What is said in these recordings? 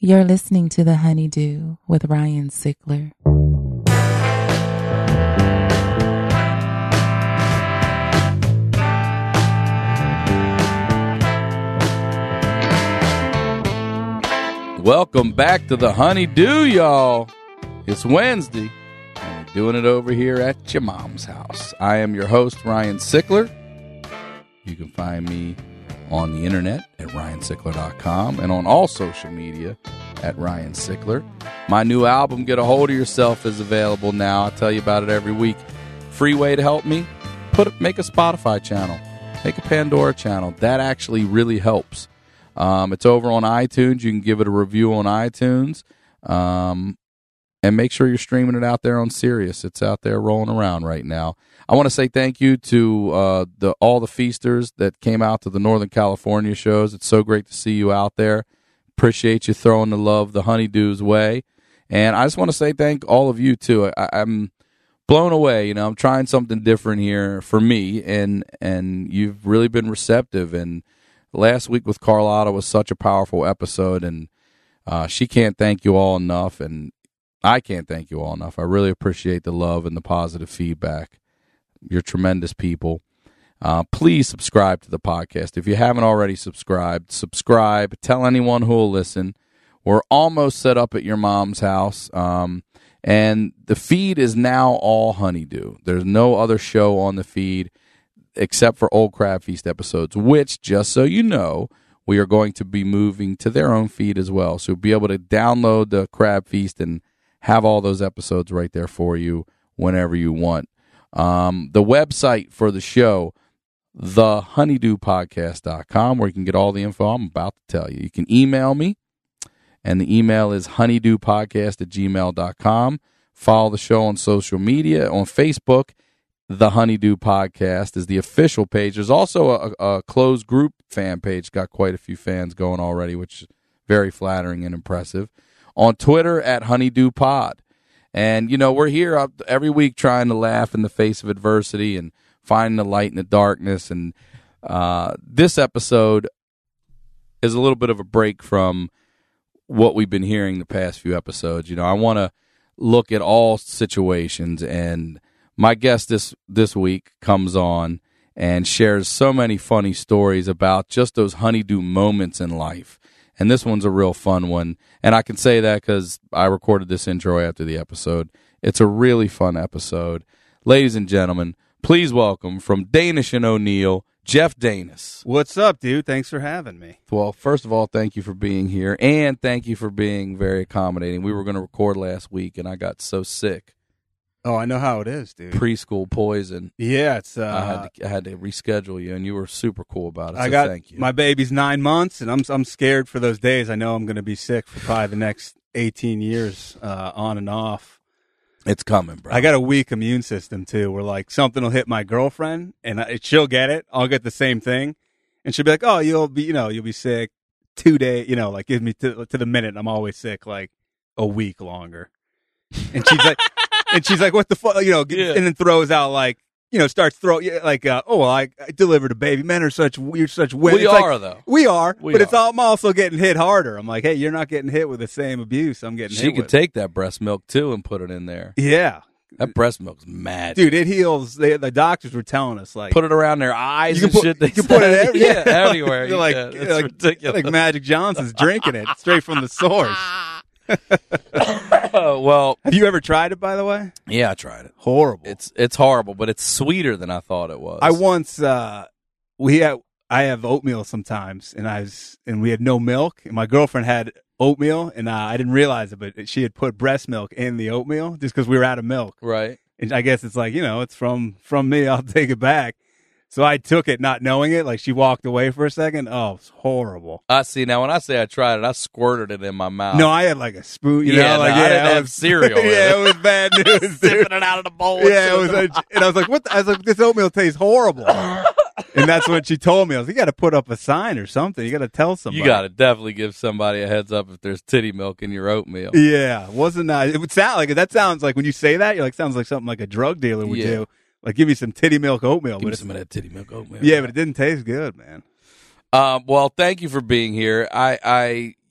You're listening to The Honeydew with Ryan Sickler. Welcome back to The Honeydew, y'all. It's Wednesday, and we're doing it over here at your mom's house. I am your host, Ryan Sickler. You can find me on the internet at ryansickler.com and on all social media at Ryan Sickler. My new album, Get a Hold of Yourself, is available now. I tell you about it every week. Free way to help me, make a Spotify channel, make a Pandora channel. That actually really helps. It's over on iTunes. You can give it a review on iTunes. And make sure you're streaming it out there on Sirius. It's out there rolling around right now. I want to say thank you to all the feasters that came out to the Northern California shows. It's so great to see you out there. Appreciate you throwing the love the Honeydew's way. And I just want to say thank all of you, too. I'm blown away. I'm trying something different here for me, and you've really been receptive. And last week with Carlotta was such a powerful episode, and she can't thank you all enough, and I can't thank you all enough. I really appreciate the love and the positive feedback. You're tremendous people. Please subscribe to the podcast. If you haven't already subscribed, subscribe. Tell anyone who will listen. We're almost set up at your mom's house, and the feed is now all Honeydew. There's no other show on the feed except for Old Crab Feast episodes, which, just so you know, we are going to be moving to their own feed as well. So you'll be able to download the Crab Feast and have all those episodes right there for you whenever you want. The website for the show, thehoneydewpodcast.com, where you can get all the info I'm about to tell you. You can email me, and the email is honeydewpodcast@gmail.com. Follow the show on social media. On Facebook, The Honeydew Podcast is the official page. There's also a closed group fan page. Got quite a few fans going already, which is very flattering and impressive. On Twitter at Honeydew Pod. And, we're here every week trying to laugh in the face of adversity and finding the light in the darkness. And this episode is a little bit of a break from what we've been hearing the past few episodes. I want to look at all situations, and my guest this week comes on and shares so many funny stories about just those honeydew moments in life. And this one's a real fun one. And I can say that because I recorded this intro after the episode. It's a really fun episode. Ladies and gentlemen, please welcome from Danish and O'Neill, Jeff Danis. What's up, dude? Thanks for having me. Well, first of all, thank you for being here. And thank you for being very accommodating. We were going to record last week, and I got so sick. Oh, I know how it is, dude. Preschool poison. Yeah, it's. I had to reschedule you, and you were super cool about it. I got thank you. My baby's 9 months, and I'm scared for those days. I know I'm going to be sick for probably the next 18 years, on and off. It's coming, bro. I got a weak immune system too. Where like something will hit my girlfriend, and she'll get it. I'll get the same thing, and she'll be like, "Oh, you'll be sick 2 days." Like give me to the minute. I'm always sick like a week longer, and she's like. And she's like, "What the fuck?" And then throws out like, starts throwing like, "Oh, well, I delivered a baby. Men are such women." We are though. We are, but I'm also getting hit harder. I'm like, "Hey, you're not getting hit with the same abuse I'm getting." She could take that breast milk too and put it in there. Yeah, that breast milk's magic, dude. It heals. The doctors were telling us like, put it around their eyes and shit. You can put it everywhere. You're like ridiculous. Like Magic Johnson's drinking it straight from the source. Well, have you ever tried it, by the way? Yeah, I tried it. Horrible. It's horrible, but it's sweeter than I thought it was. I once I have oatmeal sometimes, and we had no milk, and my girlfriend had oatmeal, and I didn't realize it, but she had put breast milk in the oatmeal just because we were out of milk. Right. And I guess it's like, it's from me. I'll take it back. So I took it not knowing it. Like she walked away for a second. Oh, it's horrible. I see. Now, when I say I tried it, I squirted it in my mouth. No, I had like a spoon. I didn't have cereal. Yeah, it was bad news. Sipping it out of the bowl. Yeah, it was. And I was like, "What?" I was like, "This oatmeal tastes horrible." And that's what she told me. I was like, "You got to put up a sign or something. You got to tell somebody. You got to definitely give somebody a heads up if there's titty milk in your oatmeal." Yeah, wasn't that? It would sound like that. Sounds like when you say that, you're like, sounds like something like a drug dealer would do. Like, give me some titty milk oatmeal. Give me some of that titty milk oatmeal. Yeah, but it didn't taste good, man. Well, thank you for being here.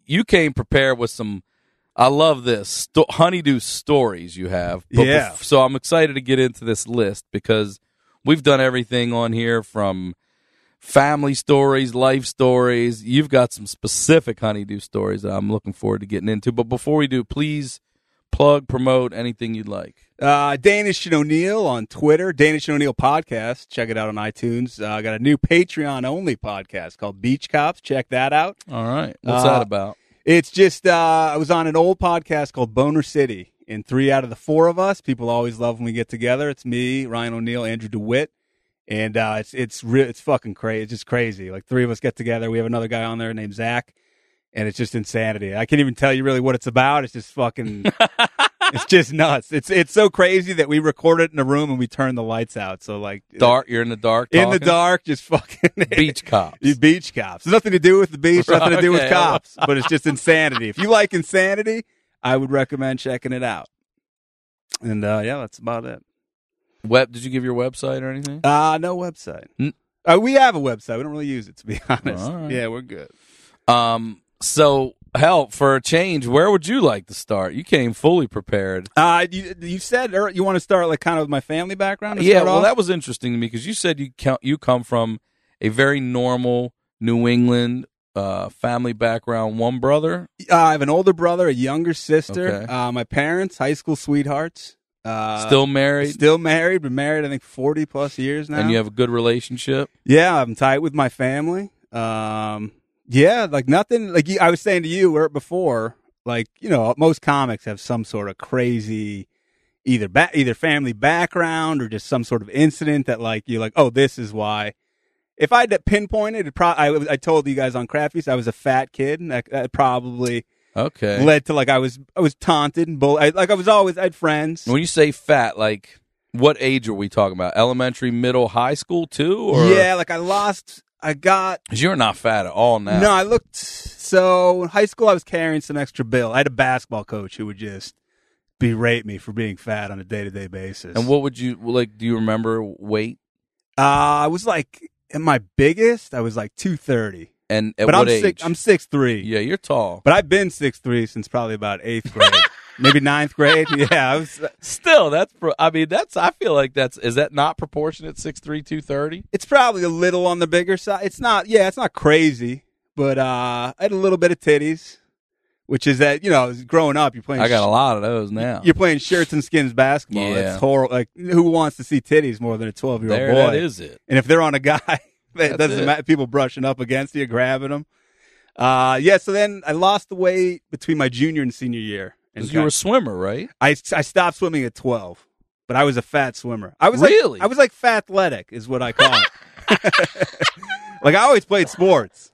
you came prepared with some. I love this honeydew stories you have. Yeah. So I'm excited to get into this list because we've done everything on here from family stories, life stories. You've got some specific honeydew stories that I'm looking forward to getting into. But before we do, please plug, promote anything you'd like. Danish and O'Neill on Twitter, Danish and O'Neill podcast. Check it out on iTunes. I got a new Patreon only podcast called Beach Cops. Check that out. All right. What's that about? It's just I was on an old podcast called Boner City, and 3 out of the 4 of us, people always love when we get together. It's me, Ryan O'Neill, Andrew DeWitt, and it's fucking crazy. It's just crazy. Like 3 of us get together. We have another guy on there named Zach, and it's just insanity. I can't even tell you really what it's about. It's just fucking. It's just nuts. It's so crazy that we record it in a room and we turn the lights out. So like dark, you're in the dark. In the talking? dark, just fucking Beach cops. Beach cops. There's nothing to do with the beach, nothing to do with Okay. cops, but it's just insanity. If you like insanity, I would recommend checking it out. And yeah, that's about it. Did you give your website or anything? No website. We have a website. We don't really use it, to be honest. All right. Yeah, we're good. So hell, for a change, where would you like to start? You came fully prepared. You said you want to start like kind of with my family background? Yeah, well, that was interesting to me because you said you come from a very normal New England family background. One brother. I have an older brother, a younger sister. Okay. My parents, high school sweethearts. Still married. Still married. Been married, I think, 40 plus years now. And you have a good relationship. Yeah, I'm tight with my family. Yeah, like nothing. Like I was saying to you before, like most comics have some sort of crazy, either family background or just some sort of incident that like you're like, oh, this is why. If I had to pinpoint it, I told you guys on Craft Feast I was a fat kid, and that probably led to like I was taunted and I had friends. When you say fat, like what age are we talking about? Elementary, middle, high school too? Or? Yeah, like I got. 'Cause you're not fat at all now. No, I looked. So in high school, I was carrying some extra bill. I had a basketball coach who would just berate me for being fat on a day-to-day basis. And what would you like? Do you remember weight? I was like, at my biggest, I was like 230. And at but what age? I'm 6'3". Yeah, you're tall. But I've been 6'3" since probably about 8th grade. Maybe 9th grade. Yeah, I was. Still, I feel like is that not proportionate? 6'3", 230? It's probably a little on the bigger side. It's not crazy, but I had a little bit of titties, which is that, growing up, you're playing. I got a lot of those now. You're playing shirts and skins basketball. Yeah. That's horrible. Like, who wants to see titties more than a 12-year-old boy? That is it. And if they're on a guy, that That's doesn't it. matter. People brushing up against you, grabbing them. Yeah, so then I lost the weight between my junior and senior year. And 'Cause you were a swimmer, right? I stopped swimming at 12, but I was a fat swimmer. I was Really? I was like fat athletic is what I call it. Like I always played sports.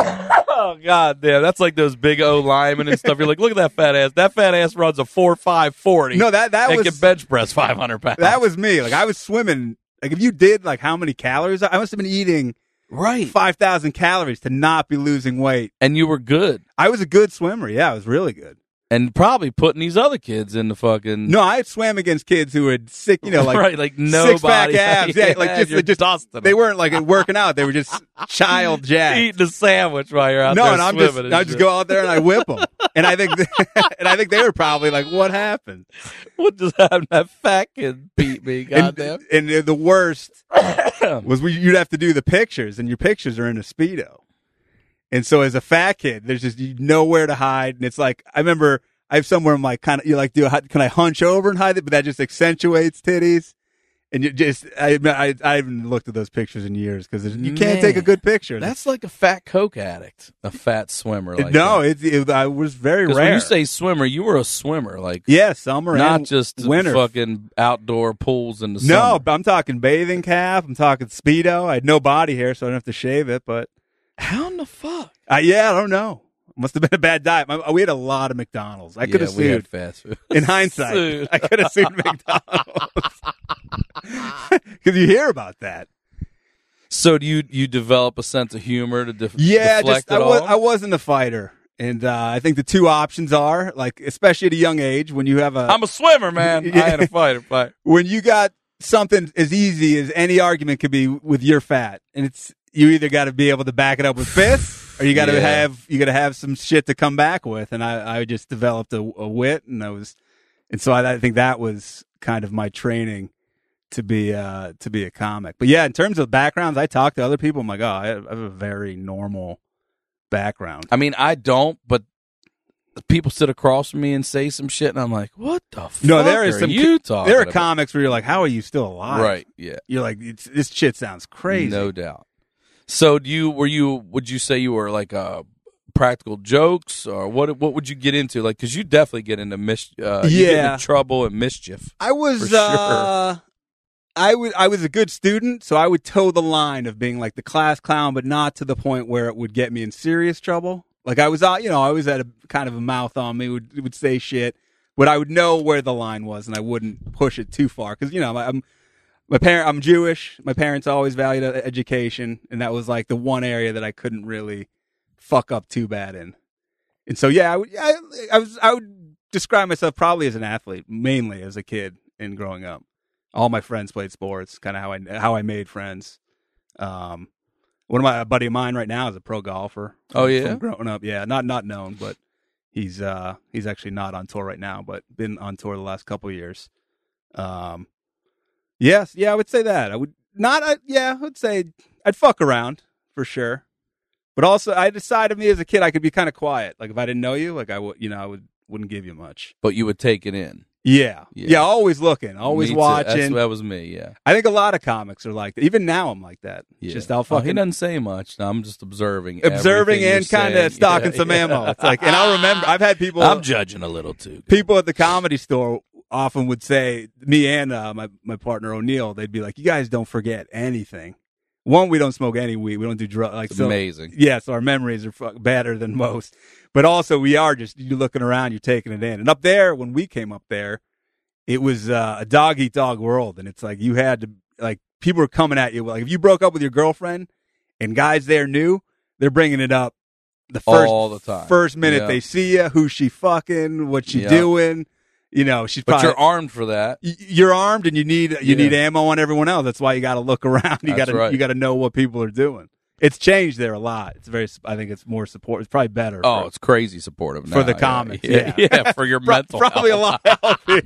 Oh god damn, that's like those big O linemen and stuff. You're like, look at that fat ass. That fat ass runs a 4.5 40. No, that and was can bench press 500 pounds. that was me. Like I was swimming. Like if you did like how many calories, I must have been eating right. 5,000 calories to not be losing weight. And you were good. I was a good swimmer. Yeah, I was really good. And probably putting these other kids in the fucking No, I swam against kids who had sick, like right, like nobody. six-pack abs. Yeah, like you're just dusting they them. weren't like working out. They were just child jacked. eating a sandwich while you're out No, there and swimming. I just go out there and I whip them. And I think they were probably like, "What happened?" What just happened? That fat kid beat me. Goddamn. And the worst was you'd have to do the pictures, and your pictures are in a Speedo. And so as a fat kid, there's just nowhere to hide, and it's like I remember. I have somewhere I'm like kind of can I hunch over and hide it? But that just accentuates titties. And you just I haven't looked at those pictures in years because you can't take a good picture. That's like a fat Coke addict, a fat swimmer. Like no, that. I was very 'Cause rare. when you say swimmer, you were a swimmer, like yeah, summer not and just winter. fucking outdoor pools in the No, summer. but I'm talking bathing cap. I'm talking Speedo. I had no body hair, so I don't have to shave it. But How in the fuck? I don't know. Must have been a bad diet. We had a lot of McDonald's. I could have we had sued. fast food. In hindsight, Sued. I could have sued McDonald's because you hear about that. So do you develop a sense of humor to Yeah, deflect just it all? I wasn't a fighter, and I think the two options are like, especially at a young age, when you have I'm a swimmer, man. Yeah. I ain't a fighter. when you got something as easy as any argument could be with your fat, and you either got to be able to back it up with fists, or you got to have some shit to come back with. And I just developed a wit, and so I think that was kind of my training to be a comic. But yeah, in terms of backgrounds, I talk to other people. I'm like, oh, I have a very normal background. I mean, I don't, but people sit across from me and say some shit, and I'm like, what the fuck? No, there is are you talking there are about? comics where you're like, how are you still alive? Right? Yeah, you're like, this shit sounds crazy. no doubt. So, would you say you were like practical jokes, or what would you get into? Like, because you definitely get into you get into trouble and mischief. I was for sure. I was a good student, so I would toe the line of being like the class clown, but not to the point where it would get me in serious trouble. Like I was, I always had a kind of a mouth on me, would say shit, but I would know where the line was, and I wouldn't push it too far because I'm Jewish. My parents always valued education, and that was like the one area that I couldn't really fuck up too bad in. And so yeah, I would describe myself probably as an athlete, mainly as a kid and growing up. All my friends played sports, kind of how I made friends. A buddy of mine right now is a pro golfer. From growing up, yeah, not known, but he's actually not on tour right now, but been on tour the last couple of years. Yes, yeah, I would say that. I would say I'd fuck around for sure, but also I decided me as a kid I could be kind of quiet. Like if I didn't know you, like I wouldn't give you much, but you would take it in. Yeah. Always looking, always watching. That was me. Yeah, I think a lot of comics are like that. Even now, I'm like that. Yeah. Just I'll fucking. He doesn't say much. No, I'm just observing and kind of stocking some ammo. It's like, and I'll remember I've had people. I'm judging a little too. People at the Comedy Store often would say, me and my partner O'Neill, they'd be like, "You guys don't forget anything. One, we don't smoke any weed. We don't do drugs. Like, it's amazing. Yeah, so our memories are better than most. But also, we are just you're looking around, you're taking it in. And up there, when we came up there, it was a dog eat dog world, and it's like you had to like people were coming at you. Like if you broke up with your girlfriend, and guys there knew, they're bringing it up all the time. First minute they see you, who's she fucking, what's she doing. She's probably. But you're armed for that. You're armed, and you need ammo on everyone else. That's why you got to look around. You got to know what people are doing. It's changed there a lot. I think it's more support. It's probably better. It's crazy supportive now. For the comics. Yeah, for your mental health. Probably a lot healthier.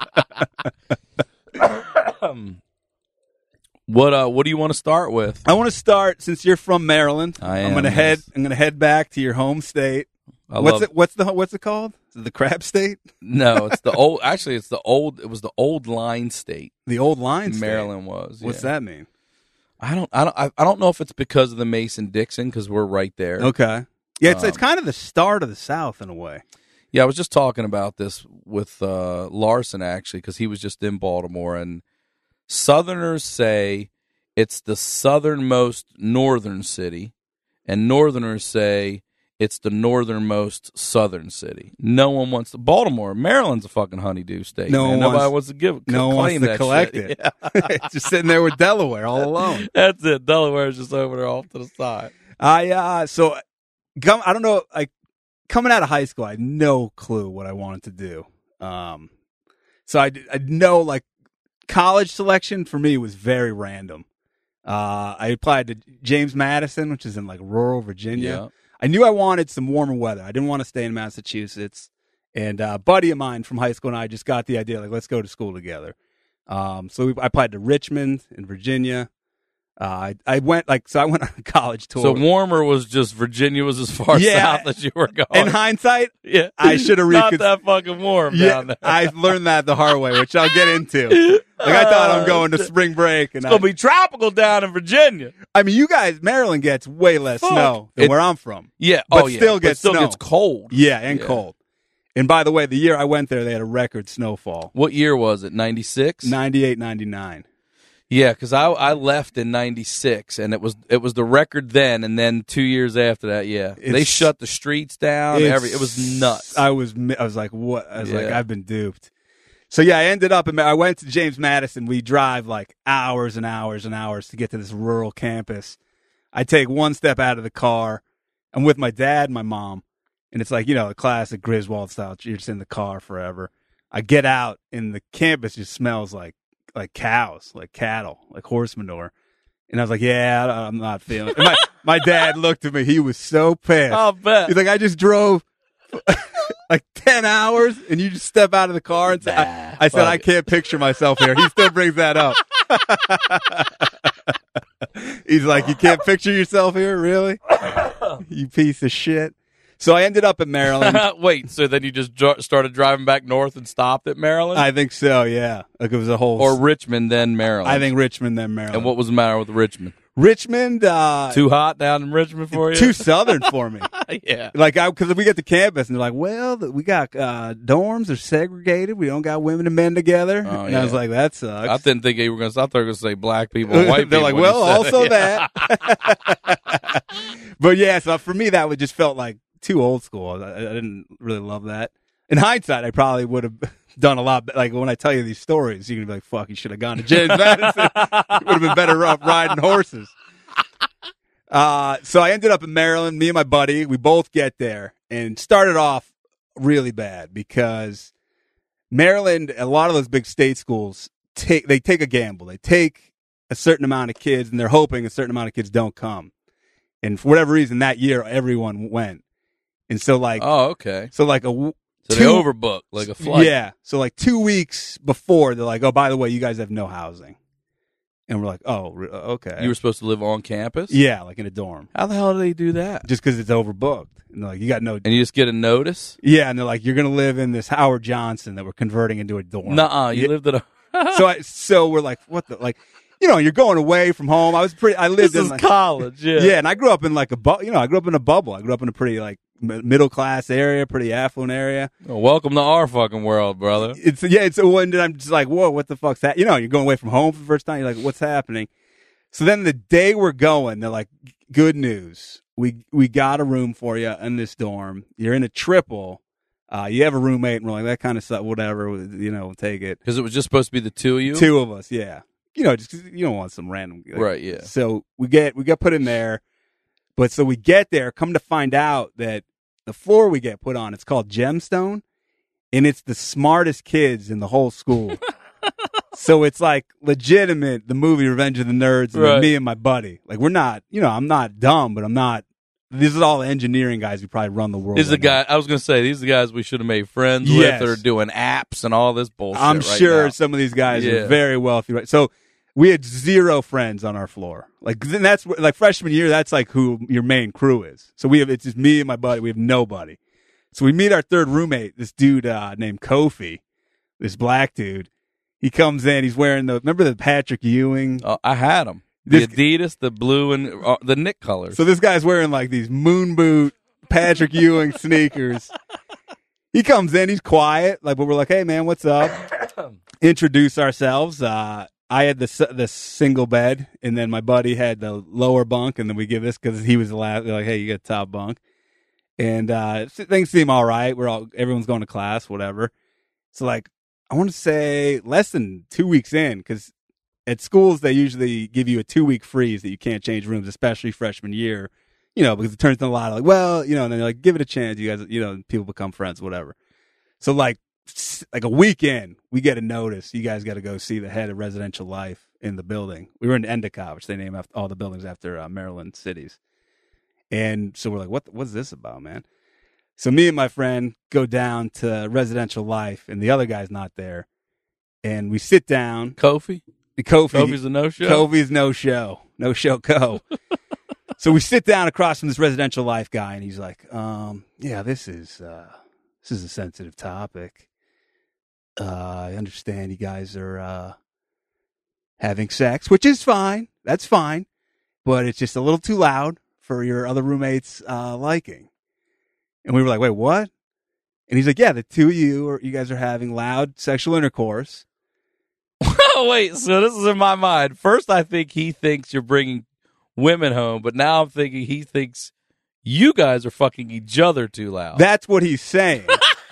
What do you want to start with? I want to start since you're from Maryland. I'm gonna head back to your home state. What's it called? Is it the Crab State? No, it's the old. Actually, it was the Old Line State. The Old Line State. Maryland was. What's that mean? I don't know if it's because of the Mason-Dixon because we're right there. Okay. Yeah, it's kind of the start of the South in a way. Yeah, I was just talking about this with Larson actually because he was just in Baltimore, and Southerners say it's the southernmost northern city, and Northerners say it's the northernmost southern city. No one wants to. Baltimore, Maryland's a fucking honeydew state. Nobody wants to claim that collect shit. it. Yeah. It's just sitting there with Delaware all alone. That's it. Delaware's just over there off to the side. I don't know. Like coming out of high school, I had no clue what I wanted to do. So I know like college selection for me was very random. I applied to James Madison, which is in like rural Virginia. Yeah. I knew I wanted some warmer weather. I didn't want to stay in Massachusetts. And a buddy of mine from high school and I just got the idea, like, let's go to school together. So I applied to Richmond in Virginia. I went on a college tour. So warmer was just Virginia was as far south as you were going. In hindsight, yeah, I should have not that fucking warm down there. I learned that the hard way, which I'll get into. Like I thought I'm going to spring break, and it's gonna be tropical down in Virginia. I mean, you guys, Maryland gets way less snow than where I'm from. Yeah, but still gets snow. Gets cold. Yeah, and cold. And by the way, the year I went there, they had a record snowfall. What year was it? 96? 98, 99. Yeah, because I left in 96, and it was the record then, and then 2 years after that, they shut the streets down. It was nuts. I was like, what? I was like, I've been duped. So yeah, I went to James Madison. We drive like hours and hours and hours to get to this rural campus. I take one step out of the car. I'm with my dad and my mom, and it's like, the classic Griswold style. You're just in the car forever. I get out, and the campus just smells like cows, like cattle, like horse manure. And I was like, yeah, I'm not feeling it. And my dad looked at me. He was so pissed. I'll bet. He's like, I just drove like 10 hours and you just step out of the car and say, I said, I can't picture myself here. He still brings that up. He's like, you can't picture yourself here? Really? You piece of shit. So I ended up in Maryland. Wait, so then you just started driving back north and stopped at Maryland? I think so, yeah. Like it was a whole... Or Richmond, then Maryland? I think Richmond, then Maryland. And what was the matter with Richmond? Richmond... too hot down in Richmond for you? Too southern for me. Yeah. Like, because we get to campus and they're like, well, we got dorms, they're segregated. We don't got women and men together. Oh, and yeah. I was like, that sucks. I didn't think you were going to... I thought they were going to say black people and white they're people. like, when you well, said also it. Yeah. that. But yeah, so for me, that would just felt like too old school. I didn't really love that. In hindsight, I probably would have done a lot. Like when I tell you these stories, you're gonna be like, "Fuck, you should have gone to James Madison. Would have been better off riding horses." So I ended up in Maryland. Me and my buddy, we both get there and started off really bad because Maryland, a lot of those big state schools take a gamble. They take a certain amount of kids, and they're hoping a certain amount of kids don't come. And for whatever reason, that year everyone went. And so like, Oh, okay. so like So they overbooked like a flight. Yeah. So like 2 weeks before, they're like, oh, by the way, you guys have no housing. And we're like, oh, okay. You were supposed to live on campus? Yeah, like in a dorm. How the hell do they do that? Just because it's overbooked. And they're like, you got no. And you just get a notice? Yeah, and they're like, you're going to live in this Howard Johnson that we're converting into a dorm. Nuh-uh. You lived at a... So we're like, what the, like, you know, you're going away from home. I lived This in is like, college, yeah. Yeah, and I grew up in like I grew up in a bubble. I grew up in a pretty like middle class area, pretty affluent area. Well, welcome to our fucking world, brother. It's one that I'm just like, whoa, what the fuck's that? You know, you're going away from home for the first time. You're like, what's happening? So then the day we're going, they're like, good news. We got a room for you in this dorm. You're in a triple. You have a roommate, and we're like, that kind of stuff, whatever, you know, we'll take it. Because it was just supposed to be the two of you? Two of us, yeah. You know, just 'cause you don't want some random. Like, Right, yeah. So we get put in there, but so we get there, come to find out that the floor we get put on, it's called Gemstone, and it's the smartest kids in the whole school. So it's like legitimate, the movie Revenge of the Nerds, and Right. me and my buddy. Like we're not, you know, I'm not dumb, but I'm not. These are all the engineering guys who probably run the world. These are the right now. guy. I was going to say, these are the guys we should have made friends Yes. with or doing apps and all this bullshit I'm right sure now. some of these guys Yeah. are very wealthy. Right? So we had zero friends on our floor. Like then that's like freshman year. That's like who your main crew is. So it's just me and my buddy. We have nobody. So we meet our third roommate, this dude named Kofi, this black dude. He comes in. He's wearing remember the Patrick Ewing. I had them. The Adidas, the blue, and the Nick colors. So this guy's wearing like these moon boot Patrick Ewing sneakers. He comes in, he's quiet, like, but we're like, hey man, what's up? Introduce ourselves. I had the single bed, and then my buddy had the lower bunk, and then we give this because he was the last. They're like, hey, you get the top bunk, and things seem all right. Everyone's going to class, whatever. So like, I want to say less than 2 weeks in, because at schools they usually give you a 2-week freeze that you can't change rooms, especially freshman year. You know, because it turns into a lot of like, well, you know, and then they're like, give it a chance. You guys, you know, people become friends, whatever. So like a week in, we get a notice. You guys got to go see the head of residential life in the building. We were in Endicott, which they name after all the buildings after Maryland cities. And so we're like, what's this about, man? So me and my friend go down to residential life, and the other guy's not there. And we sit down. Kofi? Kofi's a no-show? Kofi's no-show. No-show Co. So we sit down across from this residential life guy, and he's like, yeah, this is a sensitive topic. I understand you guys are having sex, which is fine. That's fine. But it's just a little too loud for your other roommates' liking. And we were like, wait, what? And he's like, yeah, the two of you guys are having loud sexual intercourse. Oh, wait, so this is in my mind. First, I think he thinks you're bringing women home, but now I'm thinking he thinks you guys are fucking each other too loud. That's what he's saying.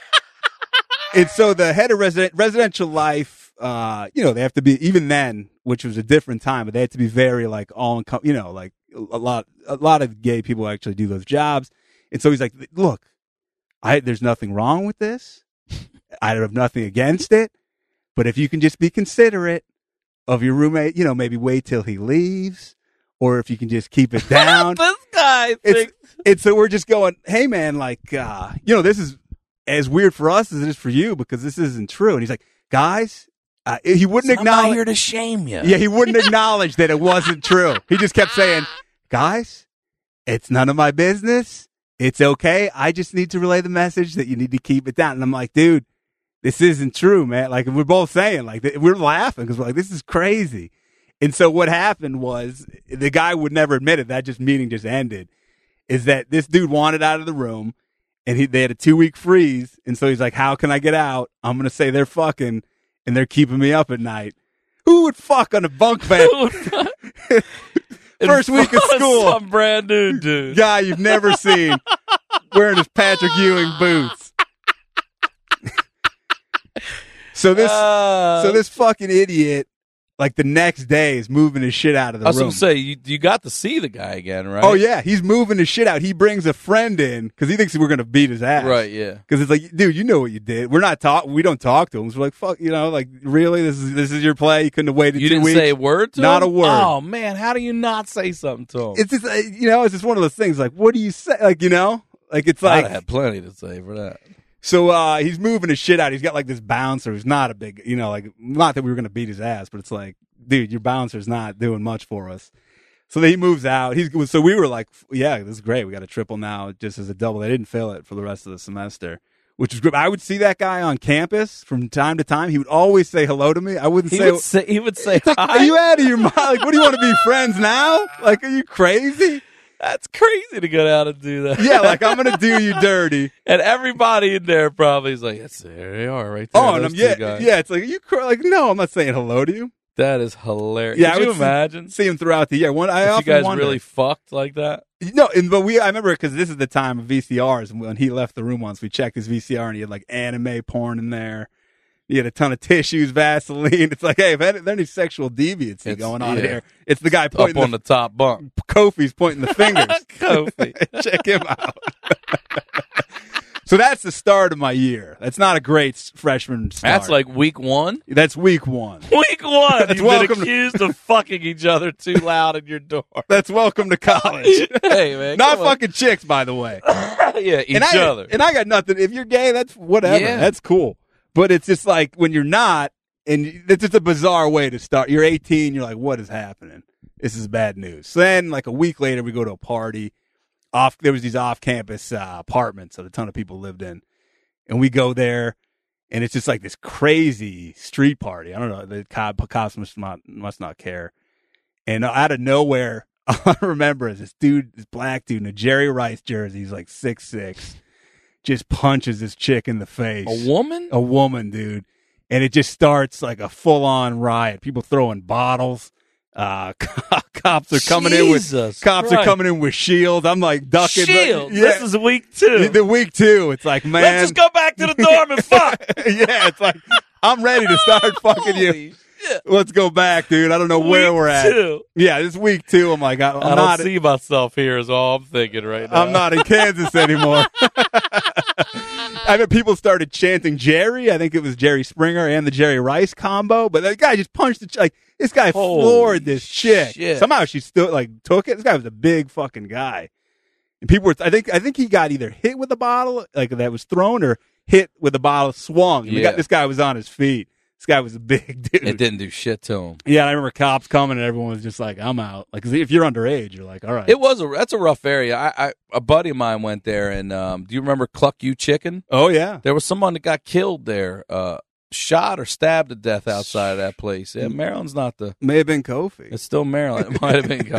And so the head of residential life, you know, they have to be, even then, which was a different time, but they had to be very like you know, like a lot of gay people actually do those jobs. And so he's like, look, there's nothing wrong with this. I have nothing against it. But if you can just be considerate of your roommate, you know, maybe wait till he leaves. or if you can just keep it down. This guy thinks. It's so we're just going, hey man, like, this is as weird for us as it is for you because this isn't true. And he's like, guys, he wouldn't I'm not acknowledge. here to shame you. Yeah, he wouldn't acknowledge that it wasn't true. He just kept saying, guys, it's none of my business. It's okay. I just need to relay the message that you need to keep it down. And I'm like, dude, this isn't true, man. Like, we're both saying, like, we're laughing because we're like, this is crazy. And so what happened was the guy would never admit it. That meeting just ended. Is that this dude wanted out of the room and they had a 2-week freeze. And so he's like, how can I get out? I'm going to say they're fucking and they're keeping me up at night. Who would fuck on a bunk bed? First week of school. Some brand new dude. Guy you've never seen wearing his Patrick Ewing boots. So this fucking idiot, like the next day, is moving his shit out of the room. I was going to say, you got to see the guy again, right? Oh, yeah. He's moving his shit out. He brings a friend in because he thinks we're going to beat his ass. Right, yeah. Because it's like, dude, you know what you did. We don't talk to him. So we're like, fuck, like, really? This is your play? You couldn't have waited 2 weeks? You didn't say a word to him? Not a word. Oh, man, how do you not say something to him? It's just, it's just one of those things. Like, what do you say? Like, like, it's like. I'd have had plenty to say for that. So he's moving his shit out. He's got like this bouncer who's not a big, like, not that we were going to beat his ass, but it's like, dude, your bouncer's not doing much for us. So then he moves out. So we were like, yeah, this is great. We got a triple now just as a double. They didn't fill it for the rest of the semester, which is good. I would see that guy on campus from time to time. He would always say hello to me. I wouldn't say. He would say like, hi. Are you out of your mind? Like, what do you want to be friends now? Like, are you crazy? That's crazy to go down and do that. Yeah, like, I'm going to do you dirty. And everybody in there probably is like, yes, there they are right there. Oh, and it's like, like, no, I'm not saying hello to you. That is hilarious. Yeah, Could you imagine? See him throughout the year. You guys really fucked like that? No, but I remember because this is the time of VCRs. And when he left the room once, we checked his VCR and he had like anime porn in there. He had a ton of tissues, Vaseline. It's like, hey, if there's any sexual deviancy going on here, it's the guy pointing up on the top bunk. Kofi's pointing the fingers. Kofi. Check him out. So that's the start of my year. That's not a great freshman start. That's like week 1? That's week 1. Week 1. You've been welcome accused of fucking each other too loud in your door. That's welcome to college. Hey, man. Not fucking chicks, by the way. Yeah, each other. And I got nothing. If you're gay, that's whatever. Yeah. That's cool. But it's just like when you're not, and it's just a bizarre way to start. You're 18. You're like, what is happening? This is bad news. So then, like a week later, we go to a party. There was these off-campus apartments that a ton of people lived in. And we go there, and it's just like this crazy street party. I don't know. The cops must not care. And out of nowhere, all I remember is this black dude in a Jerry Rice jersey. He's like 6'6", just punches this chick in the face. A woman? A woman, dude. And it just starts like a full-on riot. People throwing bottles. Cops are coming in with shields. I'm like ducking. Shields. Yeah. This is week 2. The week 2. It's like, man, let's just go back to the dorm and fuck. Yeah, it's like I'm ready to start fucking you. Shit. Let's go back, dude. I don't know where we're at. 2. Yeah, this is week 2. I'm like, I don't see myself here. Is all I'm thinking right now. I'm not in Kansas anymore. I mean, people started chanting Jerry. I think it was Jerry Springer and the Jerry Rice combo. But that guy just punched this guy floored this chick. Shit. Somehow she still took it. This guy was a big fucking guy. And people were, I think he got either hit with a bottle that was thrown or hit with a bottle swung. And this guy was on his feet. This guy was a big dude. It didn't do shit to him. Yeah, I remember cops coming and everyone was just like, I'm out. Like, 'cause if you're underage, you're like, all right. That's a rough area. A buddy of mine went there, and do you remember Cluck You Chicken? Oh, yeah. There was someone that got killed there, shot or stabbed to death outside of that place. Yeah, Maryland's not May have been Kofi. It's still Maryland. It might have been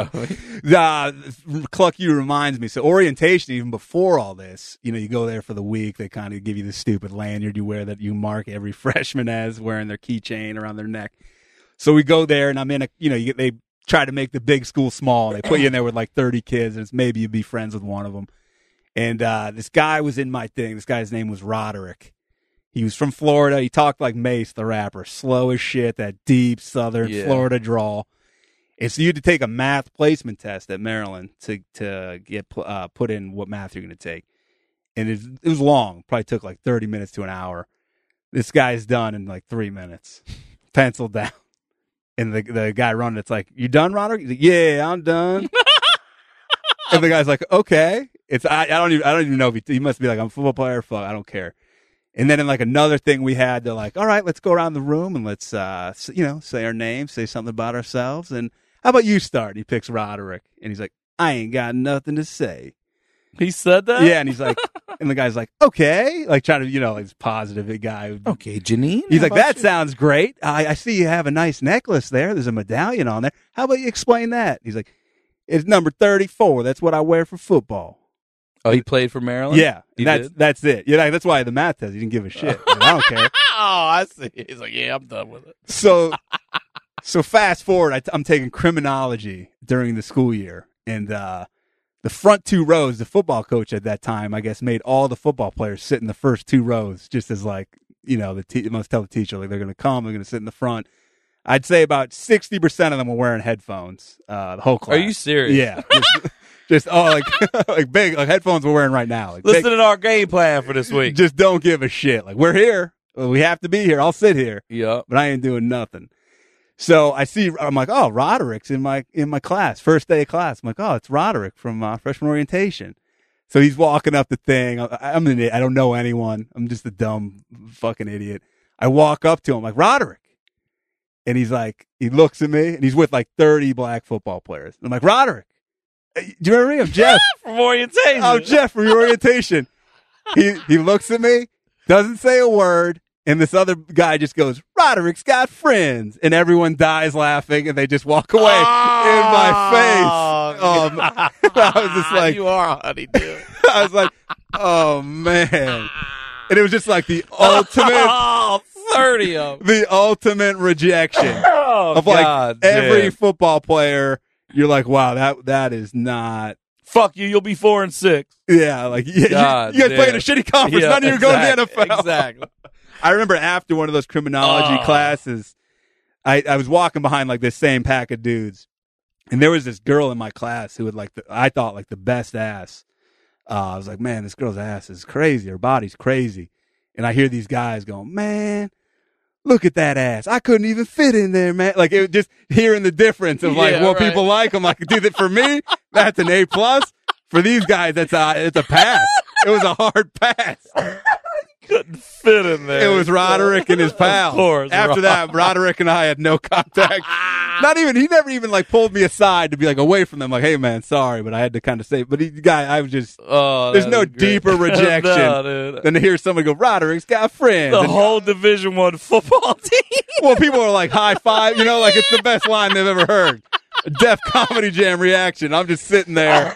Kofi. Cluck You reminds me. So orientation, even before all this, you go there for the week. They kind of give you the stupid lanyard you wear that you mark every freshman as wearing their keychain around their neck. So we go there, and I'm in they try to make the big school small. They put you in there with like 30 kids, and it's maybe you'd be friends with one of them. And this guy was in my thing. This guy's name was Roderick. He was from Florida. He talked like Mace, the rapper, slow as shit, that deep Southern Florida drawl. And so you had to take a math placement test at Maryland to get put in what math you're going to take. And it was long. Probably took like 30 minutes to an hour. This guy's done in like 3 minutes. Penciled down. And the guy running, it's like, you done, Roderick? He's like, yeah, I'm done. And the guy's like, okay. I don't even know if he must be like, I'm a football player. Fuck, I don't care. And then in like another thing we had, they're like, all right, let's go around the room and let's, say our names, say something about ourselves. And how about you start? He picks Roderick. And he's like, I ain't got nothing to say. He said that? Yeah, and he's like, and the guy's like, okay. Like trying to, like this positive guy. Okay, Janine. He's like, that sounds great. I see you have a nice necklace there. There's a medallion on there. How about you explain that? He's like, it's number 34. That's what I wear for football. Oh, he played for Maryland? Yeah, that's it. Yeah, that's why the math test. He didn't give a shit. Like, I don't care. Oh, I see. He's like, yeah, I'm done with it. So fast forward, I'm taking criminology during the school year, and the front two rows, the football coach at that time, I guess, made all the football players sit in the first two rows, just as like, must tell the teacher like they're going to come, they're going to sit in the front. I'd say about 60% of them were wearing headphones. The whole class. Are you serious? Yeah. Just like big like headphones we're wearing right now. Like Listen to our game plan for this week. Just don't give a shit. Like we're here. We have to be here. I'll sit here. Yeah. But I ain't doing nothing. So I'm like, oh, Roderick's in my class. First day of class. I'm like, oh, it's Roderick from freshman orientation. So he's walking up the thing. I'm an idiot. I don't know anyone. I'm just a dumb fucking idiot. I walk up to him like, Roderick. And he's like, he looks at me and he's with like 30 black football players. I'm like, Roderick. Do you remember me? I'm Jeff. From orientation. I'm Jeff from your orientation. He looks at me, doesn't say a word, and this other guy just goes, Roderick's got friends. And everyone dies laughing, and they just walk away in my face. I was just like, you are a honeydew. I was like, oh, man. And it was just like the ultimate. 30 of them. The ultimate rejection of like God, every man. football player. You're like, wow, that is not. Fuck you, you'll be 4-6. Yeah, like you guys play in a shitty conference. Yeah, None of you are going to the NFL. Exactly. I remember after one of those criminology classes, I was walking behind like this same pack of dudes, and there was this girl in my class who had I thought like the best ass. I was like, man, this girl's ass is crazy. Her body's crazy. And I hear these guys going, man, look at that ass. I couldn't even fit in there, man. Like, it was just hearing the difference of like what people like. I'm like, dude, for me, that's an A+. For these guys, it's a pass. It was a hard pass. Couldn't fit in there. It was Roderick and his pal. Of course. After that, Roderick and I had no contact. He never even like pulled me aside to be like away from them. Like, hey man, sorry, but I had to kind of say. But I was just. There's no deeper rejection than to hear somebody go, Roderick's got friends. The whole Division I football team. Well, people are like high five. Like it's the best line they've ever heard. A Def Comedy Jam reaction. I'm just sitting there,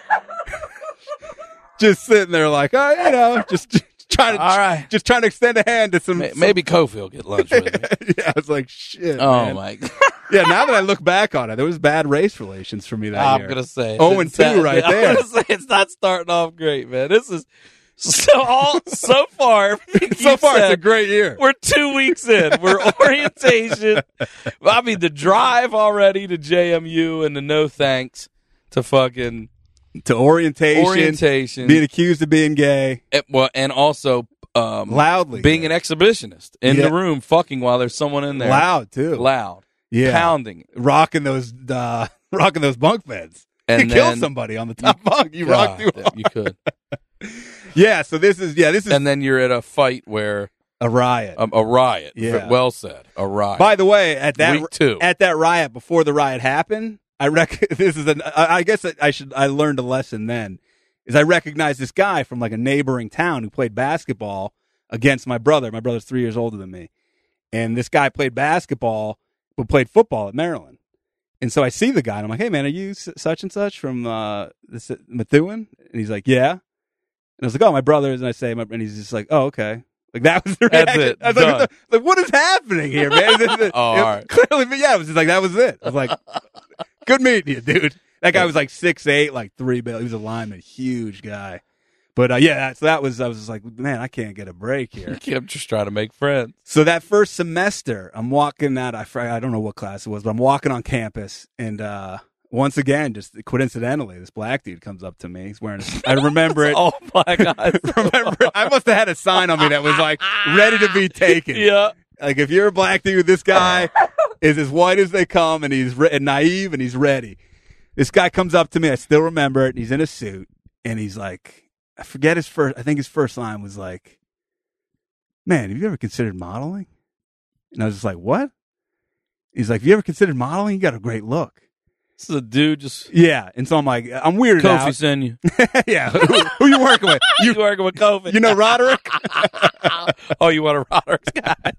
like, just. Trying to extend a hand to some. Maybe Cofield get lunch with me. Yeah, I was like, shit. Oh man. my God. Yeah, now that I look back on it, there was bad race relations for me that year. I'm gonna say 0-2 right there. I'm gonna say it's not starting off great, man. This is so far. So far, it's a great year. We're 2 weeks in. We're orientation. I mean, the drive already to JMU and the no thanks to fucking. To orientation, being accused of being gay, and also loudly being an exhibitionist in the room, fucking while there's someone in there, loud too, pounding, rocking those bunk beds. And you killed somebody on the top bunk. You rocked through. You could. So this is, and then you're at a fight where a riot, a riot. Yeah, well said, a riot. By the way, at that week 2, at that riot before the riot happened. I guess I learned a lesson then, is I recognized this guy from like a neighboring town who played basketball against my brother. My brother's 3 years older than me. And this guy played basketball, but played football at Maryland. And so I see the guy and I'm like, hey man, are you such and such from Methuen? And he's like, yeah. And I was like, oh, my brother is. And I say, and he's just like, oh, okay. Like that was the reaction. That's it. I was like, what is happening here, man? All right. Clearly, but yeah, it was just like, that was it. I was like, good meeting you, dude. That guy was like 6'8", like 3 bill. He was a lineman, huge guy. But so I was just like, man, I can't get a break here. I'm just trying to make friends. So that first semester, I'm walking out. I don't know what class it was, but I'm walking on campus, and once again, just coincidentally, this black dude comes up to me. He's wearing I remember it. Oh my God! I must have had a sign on me that was like ready to be taken. Yeah. Like if you're a black dude, this guy is as white as they come, and he's and naive, and he's ready. This guy comes up to me. I still remember it. And he's in a suit, and he's like, I forget his first. I think his first line was like, "Man, have you ever considered modeling?" And I was just like, "What?" He's like, "Have you ever considered modeling? You got a great look." This is a dude just. Yeah, and so I'm like, I'm weirded Kofi out. send you. Yeah, who you working with? You working with Kofi? You know Roderick? Oh, you want a Roderick's guy?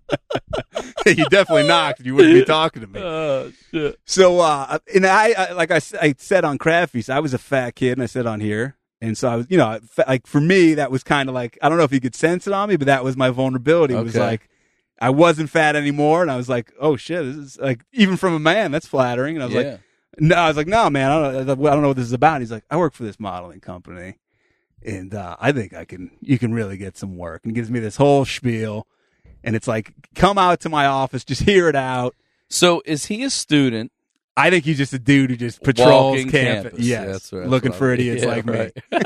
You definitely knocked. You wouldn't be talking to me. Oh shit. So, and I like I said on Crab Feast, I was a fat kid, and I said on here, and so I was, like for me, that was kind of like, I don't know if you could sense it on me, but that was my vulnerability. It was like I wasn't fat anymore, and I was like, oh shit, this is like, even from a man, that's flattering. And I was like, no, no, man, I don't know what this is about. And he's like, I work for this modeling company, and I think you can really get some work. And he gives me this whole spiel, and it's like, come out to my office, just hear it out. So is he a student? I think he's just a dude who just patrols Walking campus. Yes, that's looking for idiots like right. me.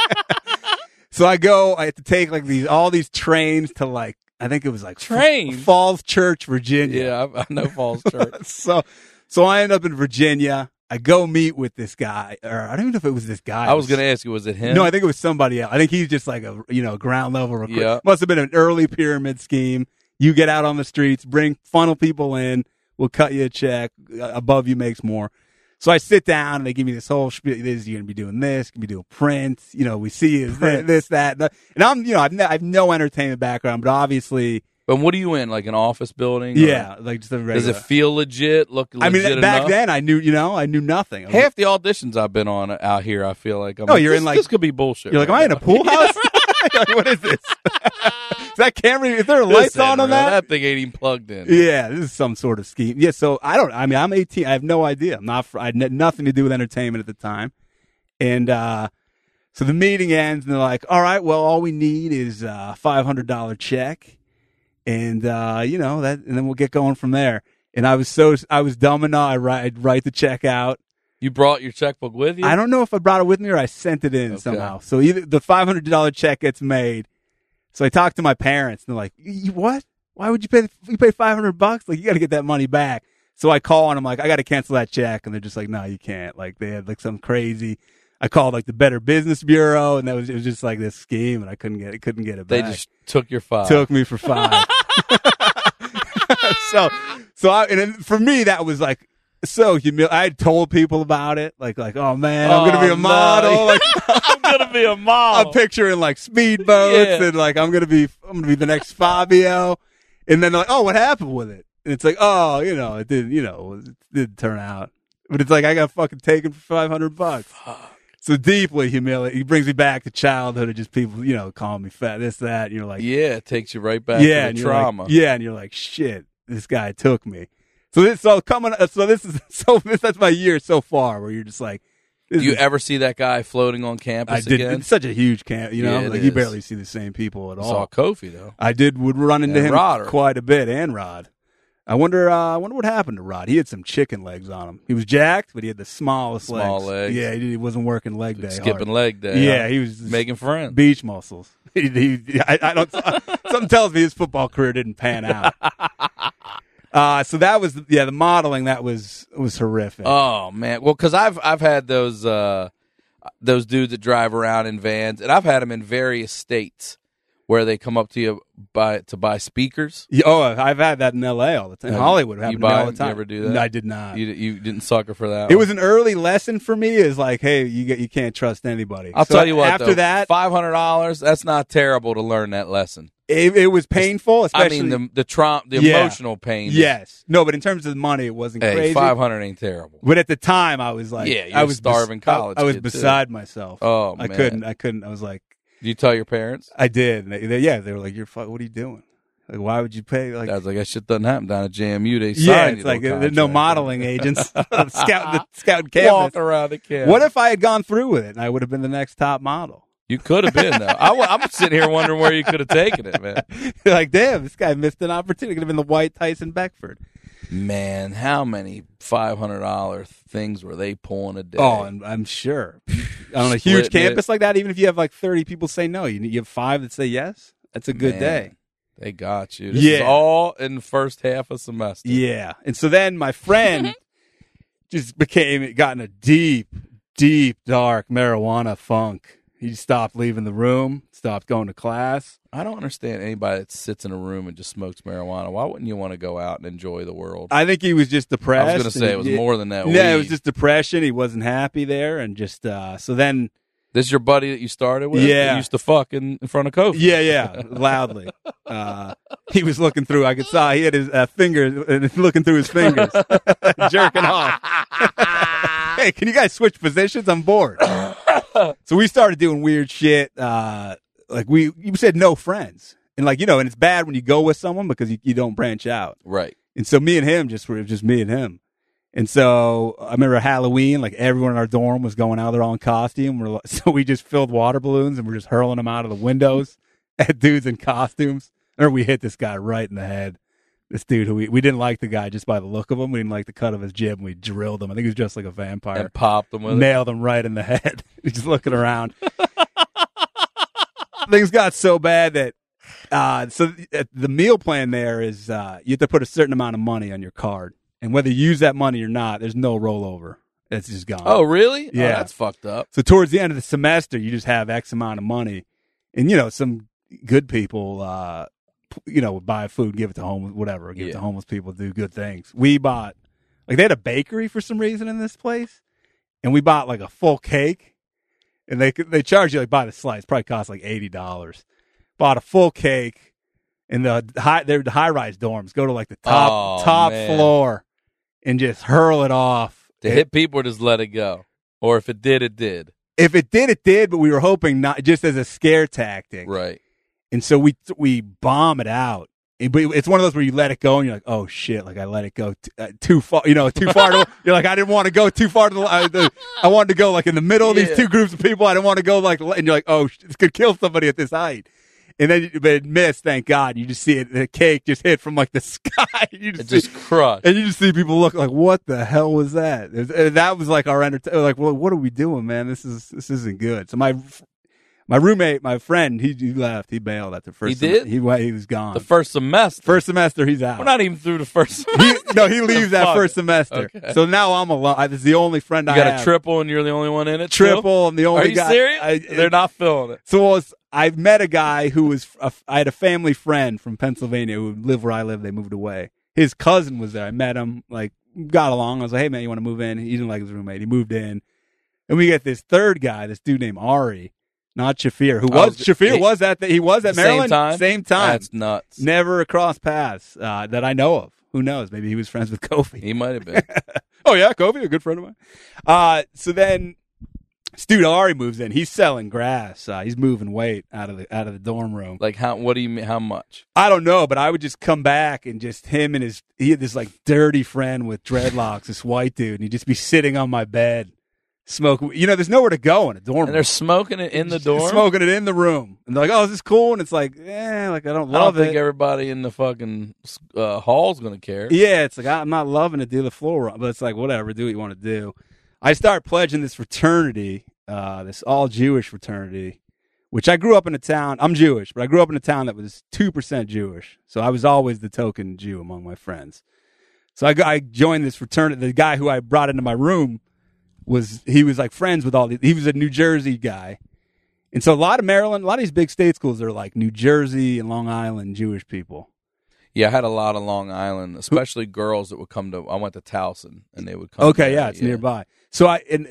So I have to take like all these trains to like, I think it was like Trains? Falls Church, Virginia. Yeah, I know Falls Church. So I end up in Virginia. I go meet with this guy, or I don't even know if it was this guy. I was going to ask you, was it him? No, I think it was somebody else. I think he's just like a ground level recruit. Yeah. Must have been an early pyramid scheme. You get out on the streets, funnel people in. We'll cut you a check. Above you makes more. So I sit down, and they give me this whole spiel. You're going to be doing this. You're going to be doing prints. We see you this, that. And I'm, I've no entertainment background, but obviously. But what are you in? Like an office building? Yeah, like just a regular. Does it feel legit? Look legit I mean, back enough? then I knew nothing. Half the auditions I've been on out here, I feel like. This could be bullshit. You're like, right am I in now. a pool house? Like, what is this? Is that camera? Is there lights on that? That thing ain't even plugged in. Yeah, this is some sort of scheme. Yeah, so I'm 18. I have no idea. I had nothing to do with entertainment at the time. And so the meeting ends, and they're like, all right, well, all we need is a $500 check. And, that, and then we'll get going from there. And I was dumb enough. I'd write the check out. You brought your checkbook with you? I don't know if I brought it with me or I sent it in somehow. So either the $500 check gets made. So I talked to my parents, and they're like, what? Why would you pay $500? Like, you got to get that money back. So I call, and I'm like, I got to cancel that check. And they're just like, no, you can't. Like, they had like some crazy. I called like the Better Business Bureau, and it was just like this scheme, and I couldn't get it back. They just took your $5. Took me for $5. For me, that was like so humiliating. I had told people about it, like, oh man, I'm gonna be a model. No. Like, I'm gonna be a model. I'm picturing like speedboats, and like I'm gonna be the next Fabio. And then they're like, oh, what happened with it? And it's like, oh, it didn't turn out. But it's like I got fucking taken for $500. Fuck. So deeply humiliating. He brings me back to childhood of just people, calling me fat, this, that. And you're like, yeah, it takes you right back to the trauma. And you're like, shit, this guy took me. That's my year so far, where you're just like, do you ever see that guy floating on campus again? It's such a huge camp, Yeah, you barely see the same people at all. Saw Kofi though. I would run into him Rodder. quite a bit, and Rod. I wonder what happened to Rod. He had some chicken legs on him. He was jacked, but he had the smallest legs. Yeah, he wasn't working leg day. Skipping leg day. Yeah, he was making friends. Beach muscles. I don't. Something tells me his football career didn't pan out. So that was the modeling. That was horrific. Oh man, well, because I've had those dudes that drive around in vans, and I've had them in various states where they come up to you to buy speakers. Yeah, I've had that in L.A. all the time. In Hollywood, it happened all the time. You ever do that? No, I did not. You didn't sucker for that. It was an early lesson for me. Is like, hey, you can't trust anybody. I'll tell you what. After that, $500. That's not terrible to learn that lesson. It was painful, especially. I mean, the emotional pain. Yes. No, but in terms of the money, it wasn't crazy. $500 ain't terrible. But at the time, I was like, I was starving college. I was kid, beside myself. Oh, I man. couldn't. I was like, did you tell your parents? I did. They were like, what are you doing? Like, why would you pay? Like, I was like, that shit doesn't happen down at JMU. They yeah, signed it's like there's no modeling agents scouting campus. Walk around the campus. What if I had gone through with it and I would have been the next top model? You could have been, though. I'm sitting here wondering where you could have taken it, man. You're like, damn, this guy missed an opportunity. Could have been the white Tyson Beckford. Man, how many $500 things were they pulling a day? Oh, and I'm sure. On a huge campus like that, even if you have like 30 people say no, you have 5 that say yes. That's a good day. They got you. This is all in the first half of semester. Yeah. And so then my friend just got in a deep, dark marijuana funk. He stopped leaving the room, stopped going to class. I don't understand anybody that sits in a room and just smokes marijuana. Why wouldn't you want to go out and enjoy the world? I think he was just depressed. I was going to say it was more than that. Yeah, it was just depression. He wasn't happy there. And just, so then. This is your buddy that you started with? Yeah. That used to fuck in front of Kofi? Yeah, loudly. He was looking through. I could saw he had his fingers, looking through his fingers, jerking off. Hey, can you guys switch positions? I'm bored. So we started doing weird shit. You said no friends. And and it's bad when you go with someone because you don't branch out. Right. And so me and him were just me and him. And so I remember Halloween, everyone in our dorm was going out there all in costume. So we just filled water balloons and we're just hurling them out of the windows at dudes in costumes. Or we hit this guy right in the head. This dude who we didn't like the guy just by the look of him. We didn't like the cut of his jib and we drilled him. I think he was just like a vampire. And popped him with Nailed him right in the head. He's just looking around. Things got so bad that the meal plan there is you have to put a certain amount of money on your card. And whether you use that money or not, there's no rollover. It's just gone. Oh, really? Yeah. Oh, that's fucked up. So towards the end of the semester, you just have X amount of money. And, some good people, would buy food and give it to homeless, whatever, give it to homeless people, do good things. We bought, they had a bakery for some reason in this place. And we bought, a full cake. And they charge you, by the slice. Probably cost, $80. Bought a full cake. And the high-rise dorms go to the top floor and just hurl it off. To hit people or just let it go? Or if it did, it did? If it did, it did, but we were hoping not, just as a scare tactic. Right. And so we bomb it out. But it's one of those where you let it go and you're like, oh shit, I let it go too far, too far. You're like, I didn't want to go too far to I wanted to go in the middle of these two groups of people. I didn't want to go and you're like, oh, this could kill somebody at this height. And then it missed, thank God. You just see it, the cake just hit from the sky. It just crushed. And you just see people look what the hell was that? That was our entertainment. Well, what are we doing, man? This isn't good. So my roommate, my friend, he left. He bailed at the first. He did? He was gone. The first semester? First semester, he's out. We're not even through the first semester. He leaves that first semester. Okay. So now I'm alone. This is the only friend I have. You got a triple and you're the only one in it? Triple, I'm the only guy. Are you serious? They're not filling it. So I've met a guy who was, I had a family friend from Pennsylvania who lived where I live. They moved away. His cousin was there. I met him, got along. I was like, hey man, you want to move in? He didn't like his roommate. He moved in. And we get this third guy, this dude named Ari, not Shafir, he was at Maryland. Same time. That's nuts. Never crossed paths that I know of. Who knows? Maybe he was friends with Kofi. He might have been. Oh yeah, Kofi, a good friend of mine. So then Dude, Ari moves in. He's selling grass. He's moving weight out of the dorm room. How? What do you mean? How much? I don't know, but I would just come back and just he had this dirty friend with dreadlocks, this white dude, and he'd just be sitting on my bed, smoking. There's nowhere to go in a dorm room. And they're smoking it in the dorm? Smoking it in the room. And they're like, oh, is this cool? And it's like, I don't love it. I don't think everybody in the fucking hall's going to care. Yeah, it's like, I'm not loving it, do the floor run. But it's like, whatever, do what you want to do. I start pledging this fraternity, this all-Jewish fraternity, which I grew up in a town. I'm Jewish, but I grew up in a town that was 2% Jewish. So I was always the token Jew among my friends. So I joined this fraternity. The guy who I brought into my room was friends with all these. He was a New Jersey guy. And so a lot of Maryland, a lot of these big state schools are like New Jersey and Long Island Jewish people. Yeah, I had a lot of Long Island, especially girls that would come to. I went to Towson, and they would come. Okay, yeah, it's nearby. So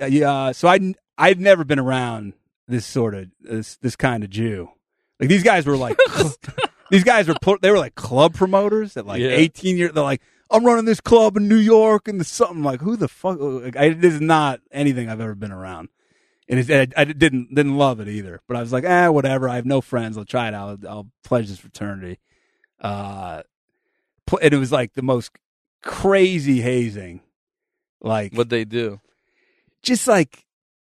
I'd never been around this sort of this kind of Jew. Like these guys were like, they were like club promoters at 18 years. They're like, I'm running this club in New York and something. I'm like, who the fuck? This is not anything I've ever been around. And I didn't love it either. But I was like, whatever. I have no friends. I'll try it out. I'll pledge this fraternity. And it was like the most crazy hazing. Like what'd they do? Just like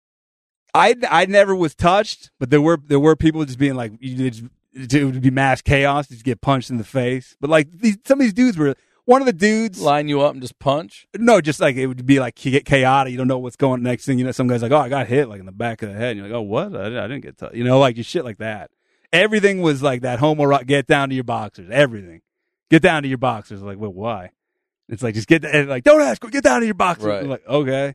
I never was touched, but there were people just being like, it would be mass chaos. Just get punched in the face. But like some of these dudes were. One of the dudes line you up and just punch. No, just like it would be like you get chaotic. You don't know what's going. Next thing you know, some guy's like, "Oh, I got hit like in the back of the head." And you're like, "Oh, what? I didn't get touched." Just shit like that. everything was like that homoerotic, get down to your boxers, everything. Get down to your boxers. Like, well, why? It's like, just like, don't ask, get down to your boxers. Right. I'm like, okay.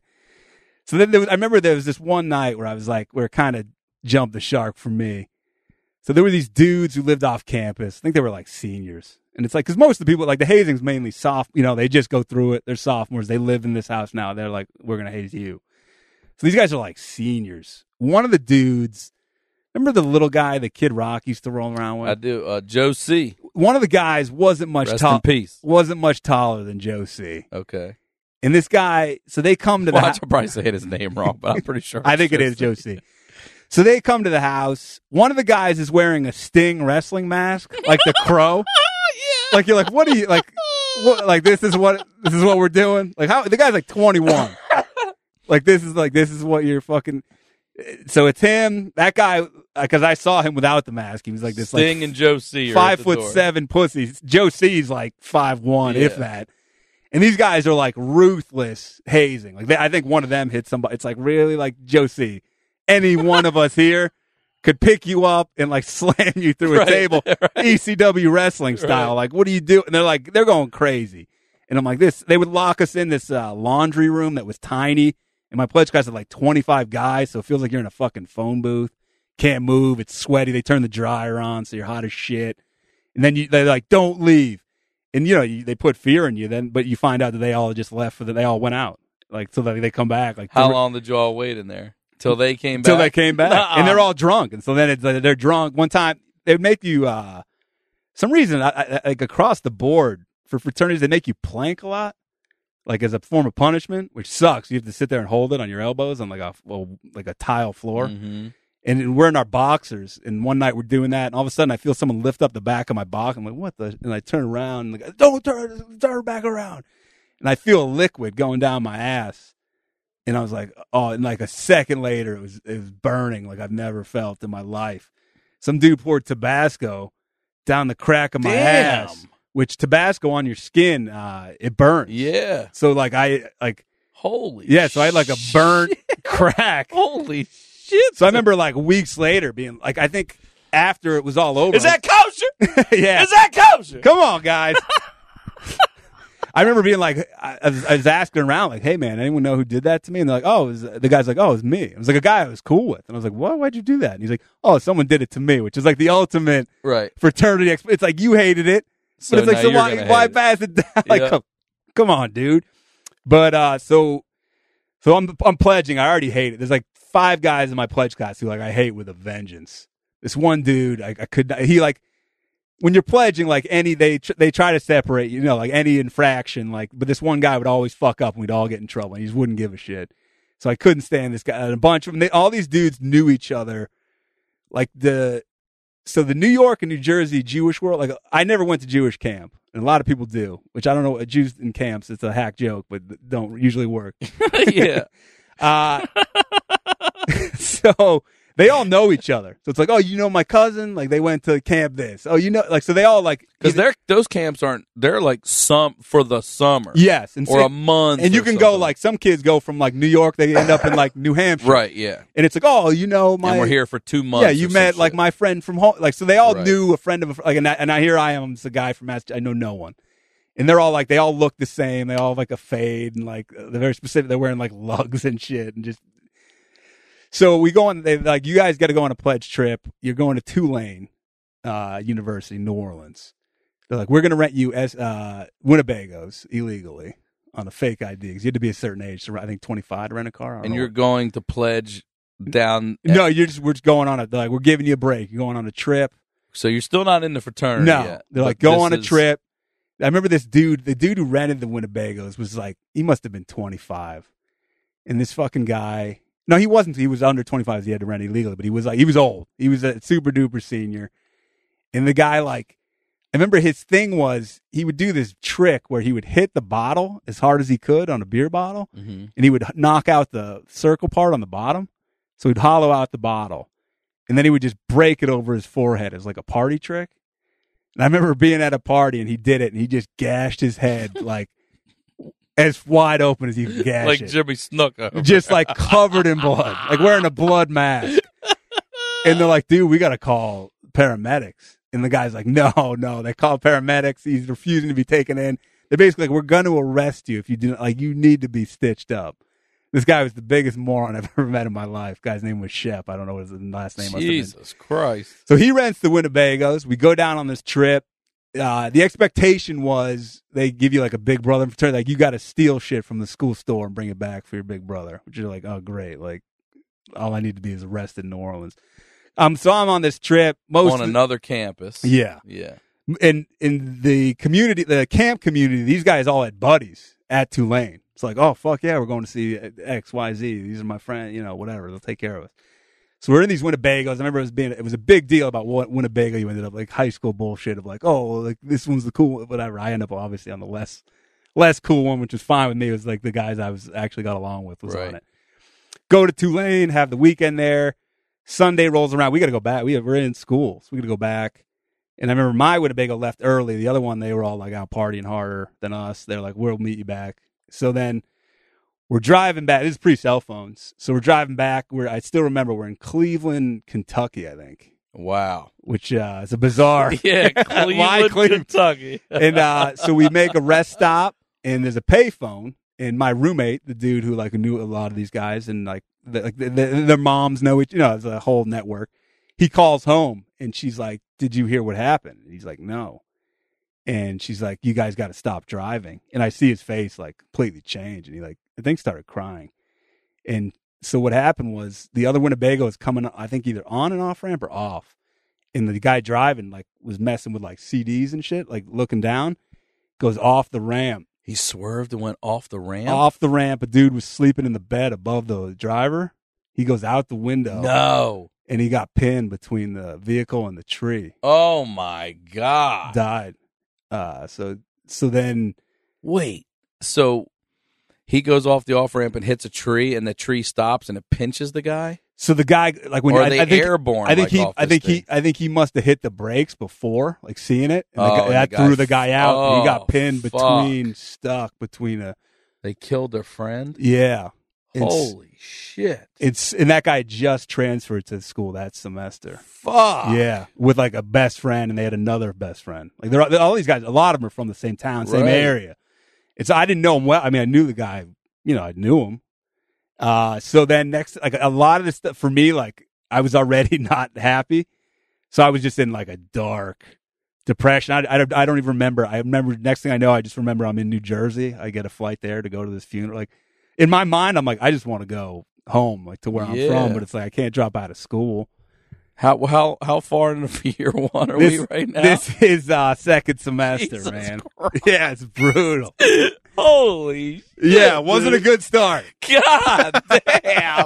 So then I remember there was this one night where I was like, where it kind of jumped the shark for me. So there were these dudes who lived off campus. I think they were like seniors. And it's like, because most of the people, like the hazing's mainly soft, they just go through it. They're sophomores. They live in this house now. They're like, we're going to haze you. So these guys are like seniors. One of the dudes, remember the little guy the Kid Rock used to roll around with? I do. Joe C. One of the guys wasn't much Rest in peace. Wasn't much taller than Joe C. Okay. And this guy, so they come to the I'll probably say his name wrong, but I'm pretty sure. I think it is Joe C. So they come to the house. One of the guys is wearing a Sting wrestling mask, like the Crow. Yeah. Like, you're like, what are you like? What, like this is what we're doing. Like, how the guy's like 21. This is what you're fucking. So it's him, that guy, because I saw him without the mask. He was like this, Sting and Joe C. 5'7" pussies. Joe C's like 5'1", if that. And these guys are like ruthless hazing. Like I think one of them hit somebody. It's like, really, like, Joe C. Any one of us here could pick you up and like slam you through a table, ECW wrestling style. Right. Like, what do you do? And they're going crazy. And I'm like, they would lock us in this laundry room that was tiny. And my pledge class had like 25 guys. So it feels like you're in a fucking phone booth. Can't move. It's sweaty. They turn the dryer on. So you're hot as shit. And then they're like, don't leave. And they put fear in you then, but you find out that they all just left they all went out. Like, so that they come back. Like, how long did you all wait in there? Till they came back? Till they came back. Nuh-uh. And they're all drunk. And so then they're drunk. One time, they would make you, some reason, like across the board, for fraternities, they make you plank a lot, like as a form of punishment, which sucks. You have to sit there and hold it on your elbows on like a tile floor. Mm-hmm. And we're in our boxers. And one night we're doing that. And all of a sudden, I feel someone lift up the back of my box. I'm like, what the? And I turn around. And like, don't turn back around. And I feel a liquid going down my ass. And I was like, oh, and like a second later, it was burning like I've never felt in my life. Some dude poured Tabasco down the crack of my ass, which Tabasco on your skin, it burns. Yeah. So like holy so I had like a burnt crack. Holy shit. So I remember like weeks later being like, I think after it was all over. Is that kosher? Yeah. Is that kosher? Come on, guys. I remember being like, I was asking around, like, hey, man, anyone know who did that to me? And they're like, the guy's like, oh, it was me. It was like a guy I was cool with. And I was like, what? Why'd you do that? And he's like, oh, someone did it to me, which is like the ultimate fraternity. It's like, you hated it. So but it's like, so why pass it down? Like, come on, dude. But so I'm pledging. I already hate it. There's like 5 guys in my pledge class who like I hate with a vengeance. This one dude, I could not, he like, when you're pledging, like they try to separate, like any infraction, like, but this one guy would always fuck up and we'd all get in trouble and he just wouldn't give a shit. So I couldn't stand this guy. And a bunch of them, all these dudes knew each other. Like so the New York and New Jersey Jewish world, like I never went to Jewish camp and a lot of people do, which I don't know, Jews in camps, it's a hack joke, but don't usually work. Yeah. So they all know each other. So it's like, oh, my cousin? Like, they went to camp this. Oh, like, so they all, like... Because those camps they're, like, for the summer. Yes. Or a month. And you can go, like, some kids go from, like, New York, they end up in, like, New Hampshire. Right, yeah. And it's like, oh, And we're here for 2 months. Yeah, you met, like, my friend from home. Like, so they all knew a friend of like, and here I am, it's a guy from Massachusetts. I know no one. And they're all, like, they all look the same. They all have, like, a fade. And, like, they're very specific. They're wearing, like, lugs and shit. And just... So we go on, like, you guys got to go on a pledge trip. You're going to Tulane University, New Orleans. They're like, we're going to rent you Winnebagos illegally on a fake ID. Because you had to be a certain age, so I think 25 to rent a car. And you're going to pledge down. No, we're just going on we're giving you a break. You're going on a trip. So you're still not in the fraternity yet. They're like, go on a trip. I remember the dude who rented the Winnebagos was like, he must have been 25. And this fucking guy. No, he wasn't. He was under 25. He had to rent illegally, but he was old. He was a super duper senior. And the guy, like, I remember his thing was he would do this trick where he would hit the bottle as hard as he could on a beer bottle, and he would knock out the circle part on the bottom. So he'd hollow out the bottle, and then he would just break it over his forehead as like a party trick. And I remember being at a party, and he did it, and he just gashed his head like as wide open as he could gash like it. Jimmy Snuka. Just like covered in blood, like wearing a blood mask. And they're like, dude, we got to call paramedics. And the guy's like, no, they call paramedics. He's refusing to be taken in. They're basically like, we're going to arrest you if you do, like, you need to be stitched up. This guy was the biggest moron I've ever met in my life. Guy's name was Shep. I don't know what his last name was. Jesus Christ. So he rents the Winnebagos. We go down on this trip. The expectation was they give you like a big brother fraternity. Like, you got to steal shit from the school store and bring it back for your big brother, which you're like, oh, great. Like, all I need to be is arrested in New Orleans. So I'm on this trip. On another campus. Yeah. Yeah. And in the community, the camp community, these guys all had buddies at Tulane. It's like, oh, fuck yeah, we're going to see X, Y, Z. These are my friends, whatever. They'll take care of us. So we're in these Winnebagos. I remember it was a big deal about what Winnebago you ended up, like high school bullshit of like, oh, like this one's the cool one, whatever. I end up obviously on the less cool one, which was fine with me. It was like the guys I was actually got along with was on it. Go to Tulane, have the weekend there. Sunday rolls around. We got to go back. We're in school, so we got to go back. And I remember my Winnebago left early. The other one, they were all like out partying harder than us. They're like, we'll meet you back. So then we're driving back. This is pre-cell phones. So we're driving back. I still remember we're in Cleveland, Kentucky, I think. Wow. Which is a bizarre. Yeah, Cleveland, Kentucky. And so we make a rest stop, and there's a payphone. And my roommate, the dude who like knew a lot of these guys, and like their moms know each, it's a whole network. He calls home, and she's like, "Did you hear what happened?" And he's like, "No." And she's like, "You guys got to stop driving." And I see his face like completely change, and he like I think started crying. And so what happened was the other Winnebago was coming, I think either on and off ramp or off, and the guy driving like was messing with like CDs and shit, like looking down, goes off the ramp. He swerved and went off the ramp? Off the ramp. A dude was sleeping in the bed above the driver. He goes out the window. No. And he got pinned between the vehicle and the tree. Oh, my God. Died. So then... Wait. So he goes off the off-ramp and hits a tree, and the tree stops, and it pinches the guy? So the guy, like when or are they airborne? I think he must have hit the brakes before, like seeing it. And that guy threw the guy out. Oh, he got pinned stuck between a. They killed their friend. Yeah. Holy shit! And that guy just transferred to school that semester. Fuck. Yeah, with like a best friend, and they had another best friend. Like they're all these guys. A lot of them are from the same town, same area. I didn't know him well. I mean, I knew the guy. I knew him. So then next, like a lot of this stuff for me, like I was already not happy. So I was just in like a dark depression. I don't even remember. I remember next thing I know, I just remember I'm in New Jersey. I get a flight there to go to this funeral. Like in my mind, I'm like, I just want to go home, like to where I'm from, but it's like, I can't drop out of school. How far into year one are we right now? This is second semester, Jesus man. Christ. Yeah, it's brutal. Holy shit, yeah, it wasn't a good start. God damn.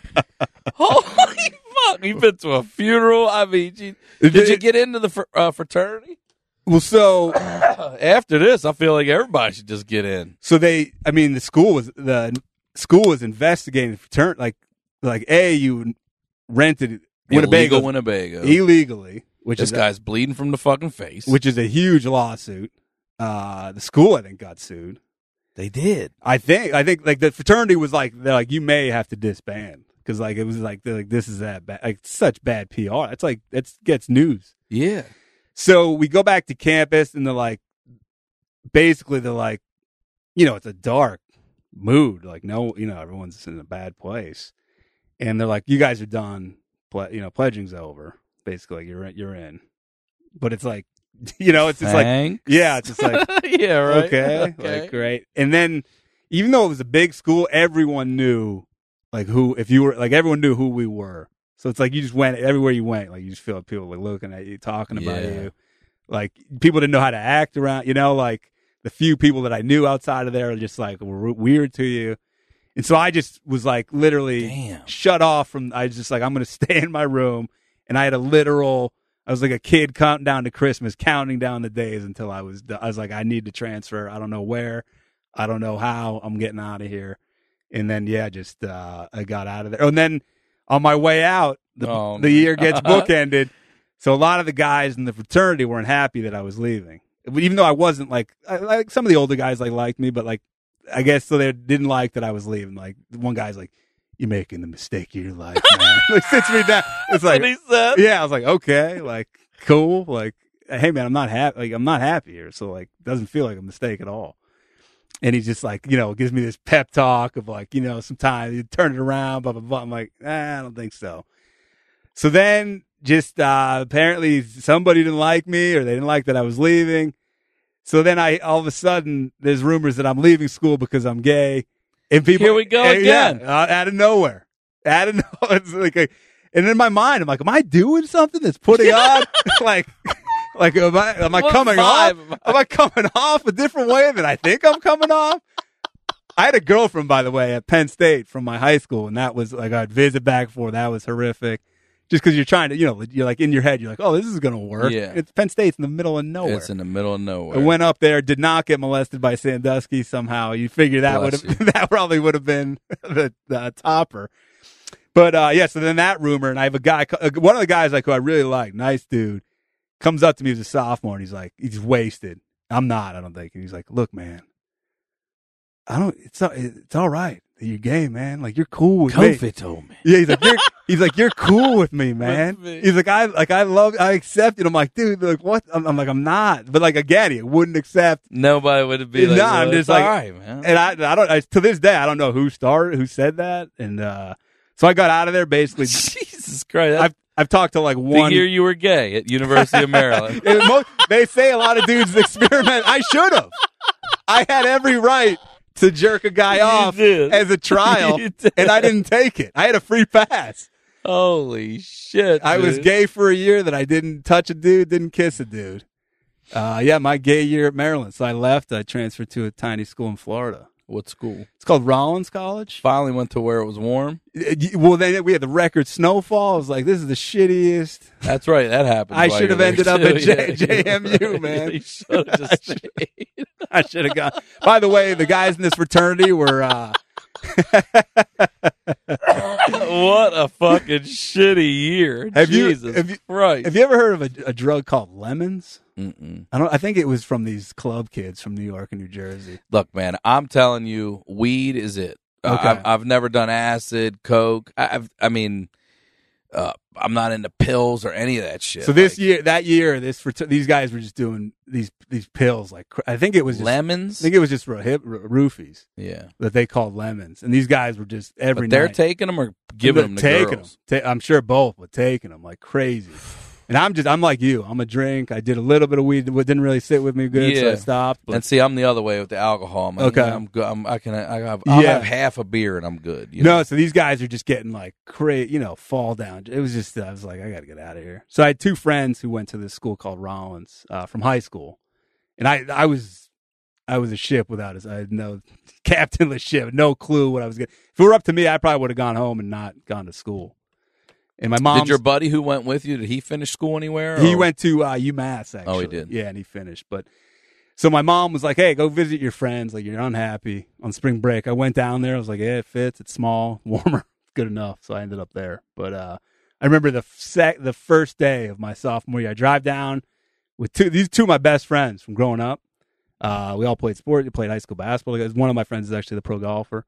Holy fuck. You've been to a funeral. I mean, did you get into the fraternity? Well, so after this, I feel like everybody should just get in. So the school was investigating the fraternity. Like you rented Winnebago illegally, which this guy's bleeding from the fucking face, which is a huge lawsuit. The school, I think, got sued. They did. I think like the fraternity was like, they're like, you may have to disband because like it was like they're like, this is that bad, like such bad PR. It's like it gets news. Yeah. So we go back to campus and they're like, basically they're like, it's a dark mood. Like no, everyone's in a bad place, and they're like, you guys are done. Pledging's over. Basically, you're in. But it's like, it's just Thanks. like, yeah, it's just like, yeah, right. Okay, like great. And then, even though it was a big school, everyone knew, like everyone knew who we were. So it's like you just went everywhere you went, like you just feel like people were looking at you, talking about you. Like people didn't know how to act around, like the few people that I knew outside of there just like were weird to you. And so I just was like literally shut off from. I was just like, I'm going to stay in my room, and I had I was like a kid counting down to Christmas, counting down the days until I was like, I need to transfer. I don't know where. I don't know how. I'm getting out of here. And then, I got out of there. And then on my way out, the year gets bookended. So a lot of the guys in the fraternity weren't happy that I was leaving. Even though I wasn't like some of the older guys liked me, but like, I guess so they didn't like that I was leaving. Like one guy's like, "You're making the mistake of your life, man." Like sits me down. It's like, what he said. yeah, I was like, okay, like cool, like, hey man, I'm not happy. Like I'm not happy here, so like, doesn't feel like a mistake at all. And he's just like, gives me this pep talk of like, sometimes you turn it around, blah blah blah. I'm like, I don't think so. So then, just apparently somebody didn't like me, or they didn't like that I was leaving. So then all of a sudden, there's rumors that I'm leaving school because I'm gay. And people, Here we go again. Yeah, out of nowhere. It's like and in my mind, I'm like, am I doing something that's putting on? like, am I What coming vibe? off? Am I coming off a different way than I think I'm coming off? I had a girlfriend, by the way, at Penn State from my high school, and that was like, I'd visit back for. That was horrific. Just because you're trying to, you're like in your head, you're like, oh, this is going to work. Yeah. It's Penn State's in the middle of nowhere. It's in the middle of nowhere. I went up there, did not get molested by Sandusky somehow. You figure that Bless you. that probably would have been the topper. But so then that rumor, and I have a guy, one of the guys like who I really like, nice dude, comes up to me as a sophomore, and he's like, he's wasted. I'm not, I don't think. And he's like, look, man, it's all right. You're gay, man. Like you're cool with me. Kofi told me. Yeah, he's like, you're cool with me, man. With me. He's like, I accept it. I'm like, dude, like what? I'm like, I'm not. But like again, he wouldn't accept. Nobody would be like, No, I'm just like, all right, man. And I don't. To this day, I don't know who said that. And so I got out of there basically. Jesus Christ. I've talked to like The one. year you were gay at University of Maryland. They say a lot of dudes experiment. I should have. I had every right to jerk a guy off did. as a trial, You did. and I didn't take it. I had a free pass. Holy shit. I was dude. gay for a year that I didn't touch a dude, didn't kiss a dude. My gay year at Maryland. So I left. I transferred to a tiny school in Florida. What school? It's called Rollins College. Finally went to where it was warm. Well, then we had the record snowfall. I was like, this is the shittiest. That's right. That happened. I while should you have were ended there, up too. at JMU, man. You should have just stayed. I should have gone. By the way, the guys in this fraternity were. What a fucking shitty year. Jesus Christ. Have you ever heard of a drug called lemons? Mm-mm. I think it was from these club kids from New York and New Jersey. Look, man, I'm telling you, weed is it. Okay. I've never done acid, coke. I'm not into pills or any of that shit. So these guys were just doing these pills. Like I think it was just, lemons. I think it was just roofies Yeah, that they called lemons, and these guys were just every but they're night taking them or giving them to taking girls. them. I'm sure both, but taking them like crazy. And I'm like you. I'm a drink. I did a little bit of weed that didn't really sit with me good, so I Yeah. stopped. But And see, I'm the other way with the alcohol. I'm like, Okay. yeah, I'm good. I'll Yeah. have half a beer and I'm good. You no, know? so these guys are just getting like crazy, fall down. It was just, I was like, I got to get out of here. So I had two friends who went to this school called Rollins from high school, and I was a ship without I had no captain of the ship, no clue what I was getting. If it were up to me, I probably would have gone home and not gone to school. And my mom. Did your buddy who went with you? Did he finish school anywhere? He or- went to UMass, actually. Oh, he did? Yeah, and he finished. But so my mom was like, hey, go visit your friends. Like, you're unhappy on spring break. I went down there. I was like, yeah, it fits. It's small, warmer. Good enough. So I ended up there. But I remember the first day of my sophomore year. I drive down with these two of my best friends from growing up. We all played sport. We played high school basketball. One of my friends is actually the pro golfer.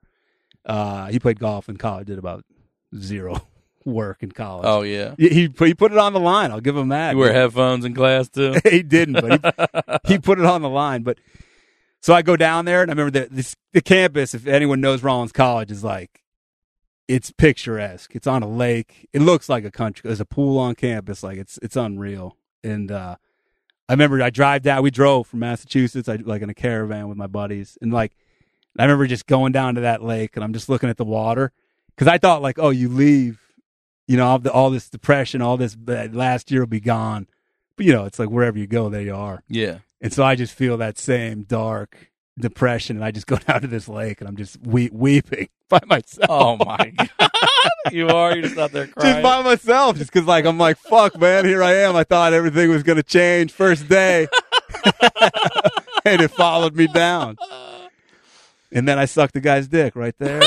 He played golf in college, did about zero work in college. Oh, yeah. He put it on the line. I'll give him that. You wear headphones in class, too? He didn't, but he put it on the line. But so I go down there, and I remember the campus, if anyone knows Rollins College, is like, it's picturesque. It's on a lake. It looks like a country. There's a pool on campus. Like it's unreal. And I remember I drive down. We drove from Massachusetts, like in a caravan with my buddies, and like I remember just going down to that lake, and I'm just looking at the water because I thought like, oh, you leave. All this depression, all this last year will be gone. But, it's like wherever you go, there you are. Yeah. And so I just feel that same dark depression, and I just go down to this lake, and I'm just weeping by myself. Oh, my God. You're just out there crying. Just by myself, just because I'm like, fuck, man, here I am. I thought everything was going to change first day. And it followed me down. And then I sucked the guy's dick right there.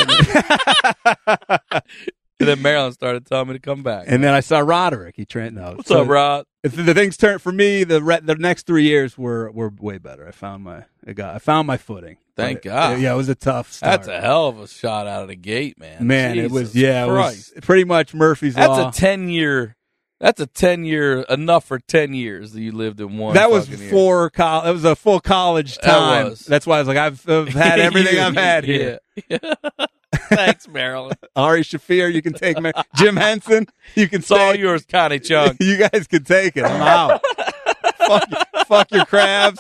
And then Marilyn started telling me to come back. And then I saw Roderick. What's up, Rod? the things turned for me. The next 3 years were way better. I found my footing. Thank God. Yeah, it was a tough start. That's a hell of a shot out of the gate, man. Man, Jesus it was It Christ. was pretty much Murphy's Law. That's a 10-year. That's a 10-year enough for 10 years that you lived in one. That was fucking before college. That was a full college time. That was. That's why I was like, I've had everything I've had here. Yeah. Thanks, Marilyn. Ari Shafir, you can take me. Jim Henson, you can It's all take. yours, Connie Chung. You guys can take it. I'm out. fuck your crabs.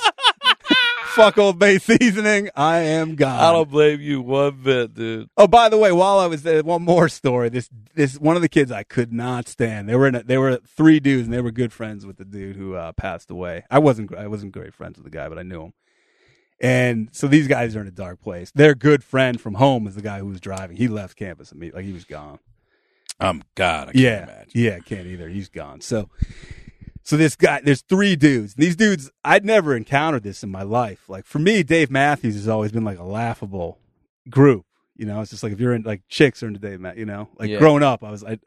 Fuck Old Bay seasoning. I am gone. I don't blame you one bit, dude. Oh, by the way, while I was there, one more story. This one of the kids I could not stand. They were 3 dudes, and they were good friends with the dude who passed away. I wasn't great friends with the guy, but I knew him. And so these guys are in a dark place. Their good friend from home is the guy who was driving. He left campus immediately. Like, he was gone. God, I can't imagine. Yeah, I can't either. He's gone. So this guy, there's 3 dudes. These dudes, I'd never encountered this in my life. Like, for me, Dave Matthews has always been like a laughable group. You know, it's just like if you're in, like, chicks are into Dave Matthews, you know? Like, Yeah. growing up,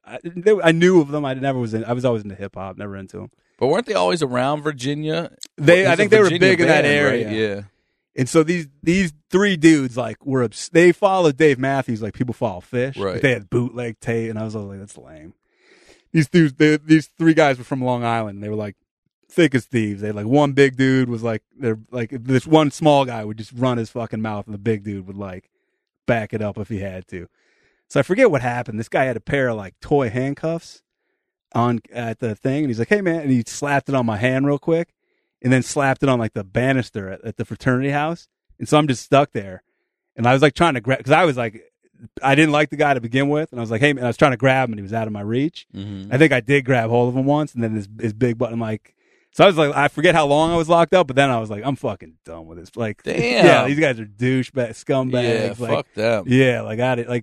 I knew of them. I was always into hip hop, never into them. But weren't they always around Virginia? I think they were Virginia big in that band, area. right? Yeah. And so these 3 dudes, like, they followed Dave Matthews like people follow fish. Right. They had bootleg tape, and I was like, that's lame. These dudes, these 3 guys were from Long Island. They were like thick as thieves. They had like one big dude was like, they're like, this one small guy would just run his fucking mouth, and the big dude would like back it up if he had to. So I forget what happened. This guy had a pair of like toy handcuffs on at the thing, and he's like, hey man, and he slapped it on my hand real quick, and then slapped it on like the banister at the fraternity house. And so I'm just stuck there. And I was like trying to grab, because I was like, I didn't like the guy to begin with. And I was like, hey man, I was trying to grab him, and he was out of my reach. Mm-hmm. I think I did grab hold of him once, and then his big button, like, so I was like, I forget how long I was locked up, but then I was like, I'm fucking done with this. Like, Damn. yeah, these guys are scumbags. Yeah, like, fuck them. yeah, like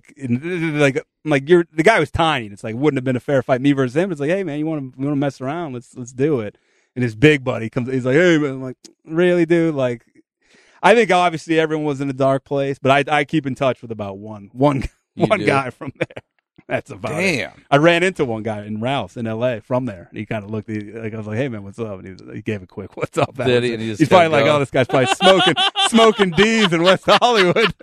you're the guy was tiny, and it's like wouldn't have been a fair fight, me versus him. It's like, hey man, you want to mess around? Let's do it. And his big buddy comes, he's like, hey man, I'm like, really, dude? Like, I think obviously everyone was in a dark place, but I keep in touch with about one guy from there. That's about it. Damn. I ran into one guy in Ralph's in L.A. from there, and he kind of looked. Like I was like, "Hey man, what's up?" And he gave a quick "What's up?" Did he? And he just He's probably kept like, going. "Oh, this guy's probably smoking D's in West Hollywood."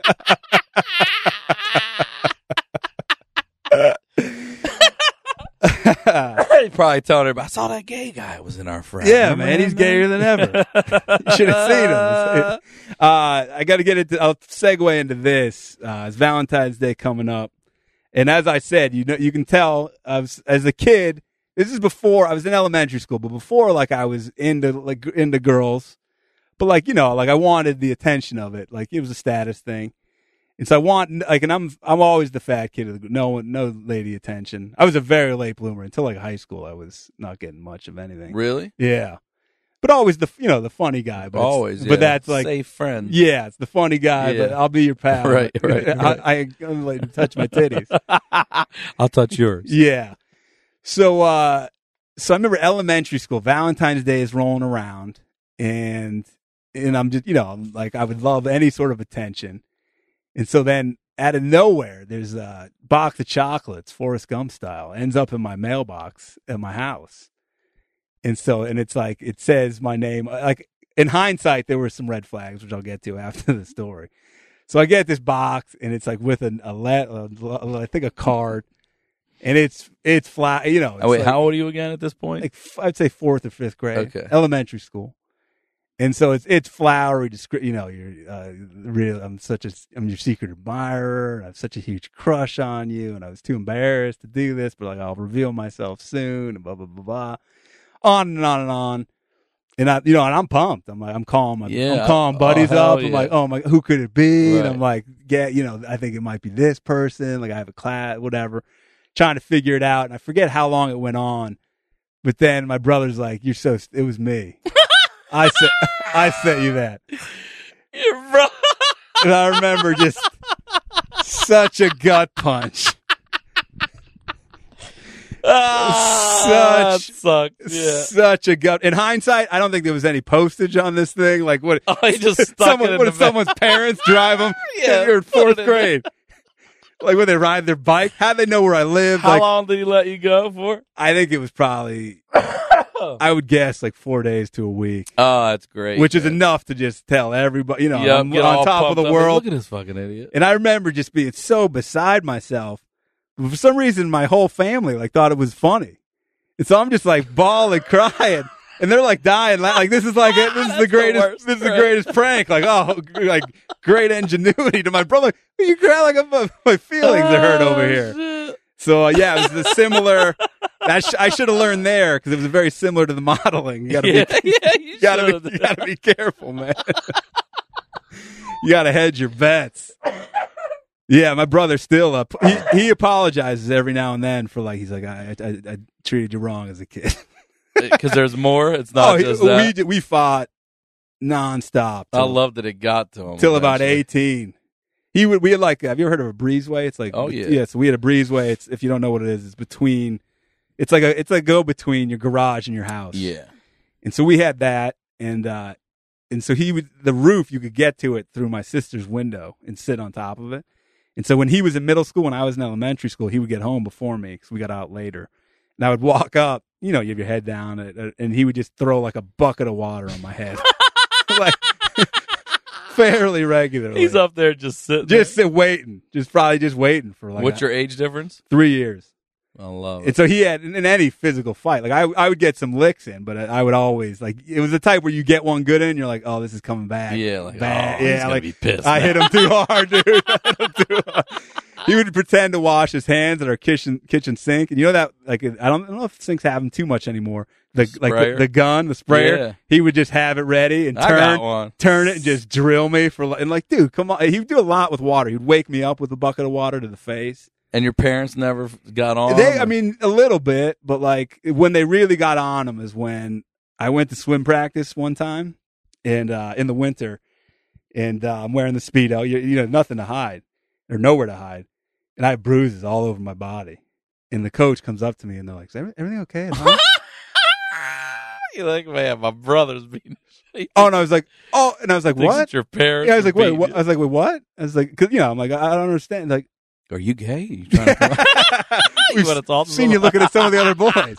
He probably told her, I saw that gay guy was in our frat. Yeah, Remember man, that, he's gayer than ever. You should have seen him. I got to get into. I'll segue into this. It's Valentine's Day coming up, and as I said, you can tell as a kid. This is before I was in elementary school, but before like I was into girls, but like I wanted the attention of it. Like it was a status thing. And so I want, like, and I'm always the fat kid of the group. No lady attention. I was a very late bloomer until like high school. I was not getting much of anything. Really? Yeah, but always the funny guy. But Always, but yeah. that's like safe friend. Yeah, it's the funny guy. Yeah. But I'll be your pal. Right. I'm like to touch my titties. I'll touch yours. Yeah. So I remember elementary school. Valentine's Day is rolling around, and I'm just like I would love any sort of attention. And so then, out of nowhere, there's a box of chocolates, Forrest Gump style, ends up in my mailbox at my house. And it's like, it says my name. Like, in hindsight, there were some red flags, which I'll get to after the story. So I get this box, and it's like with I think a card, and it's flat, it's Oh, wait, like, how old are you again at this point? like I'd say 4th or 5th grade, Okay. elementary school. And so it's flowery, you're real. I'm your secret admirer, and I have such a huge crush on you, and I was too embarrassed to do this, but like I'll reveal myself soon, and blah blah blah blah, on and on and on. And and I'm pumped. I'm calling buddies hell up. I'm yeah. like, oh my, who could it be? Right. And I'm like, yeah, I think it might be this person. Like I have a class, whatever, trying to figure it out. And I forget how long it went on, but then my brother's like, it was me. I sent you that. Your bro. And I remember just such a gut punch. That sucked. Yeah. Such a gut. In hindsight, I don't think there was any postage on this thing. Like what? Oh, he just stuck it in what the if someone's parents drive them? Yeah, You're in put it 4th in grade. Like when they ride their bike, how they know where I live? How Like long did he let you go for? I think it was probably I would guess like 4 days to a week. Oh, that's great. Which is enough to just tell everybody, I'm get on all top of the pumped up. world. Look at this fucking idiot. And I remember just being so beside myself. For some reason, my whole family thought it was funny. And so I'm just bawling, crying. And they're dying. This is the greatest prank. Great ingenuity to my brother. You cry my feelings are hurt over here. Shit. So it was a similar. I should have learned there because it was very similar to the modeling. You gotta be careful, man. You gotta hedge your bets. Yeah, my brother still he apologizes every now and then for he's like I treated you wrong as a kid. Because there's more. It's not just that. We fought nonstop. I love that it got to him till about 18. We had have you ever heard of a breezeway? It's so we had a breezeway. It's, if you don't know what it is, it's between. It's like go between your garage and your house. Yeah. And so we had that, and so the roof, you could get to it through my sister's window and sit on top of it. And so when he was in middle school and I was in elementary school, he would get home before me because we got out later. And I would walk up, you have your head down, and he would just throw a bucket of water on my head. Fairly regularly. He's up there just sitting waiting. Probably just waiting for What's your age difference? 3 years. I love it. And so he had, in any physical fight, I would get some licks in, but I would always, it was the type where you get one good in, you're like, oh, this is coming back. Yeah, bad. He's gonna be pissed. I hit him too hard, dude. He would pretend to wash his hands at our kitchen sink. And you know that, I don't know if sinks have them too much anymore. The gun, the sprayer. Yeah. He would just have it ready and turn it and just drill me dude, come on. He would do a lot with water. He'd wake me up with a bucket of water to the face. And your parents never got on? A little bit, but when they really got on him is when I went to swim practice one time, and in the winter, and I'm wearing the Speedo. You nothing to hide, or nowhere to hide, and I have bruises all over my body. And the coach comes up to me and they're like, "Is everything okay at home?" You're like, man, my brother's being. Oh, and I was like, what? Your parents? Yeah, I was like, wait, what? I was like, wait, what? I was like, cause I'm like, I don't understand. Like, are you gay? Are you trying to come out? We've seen you looking at some of the other boys.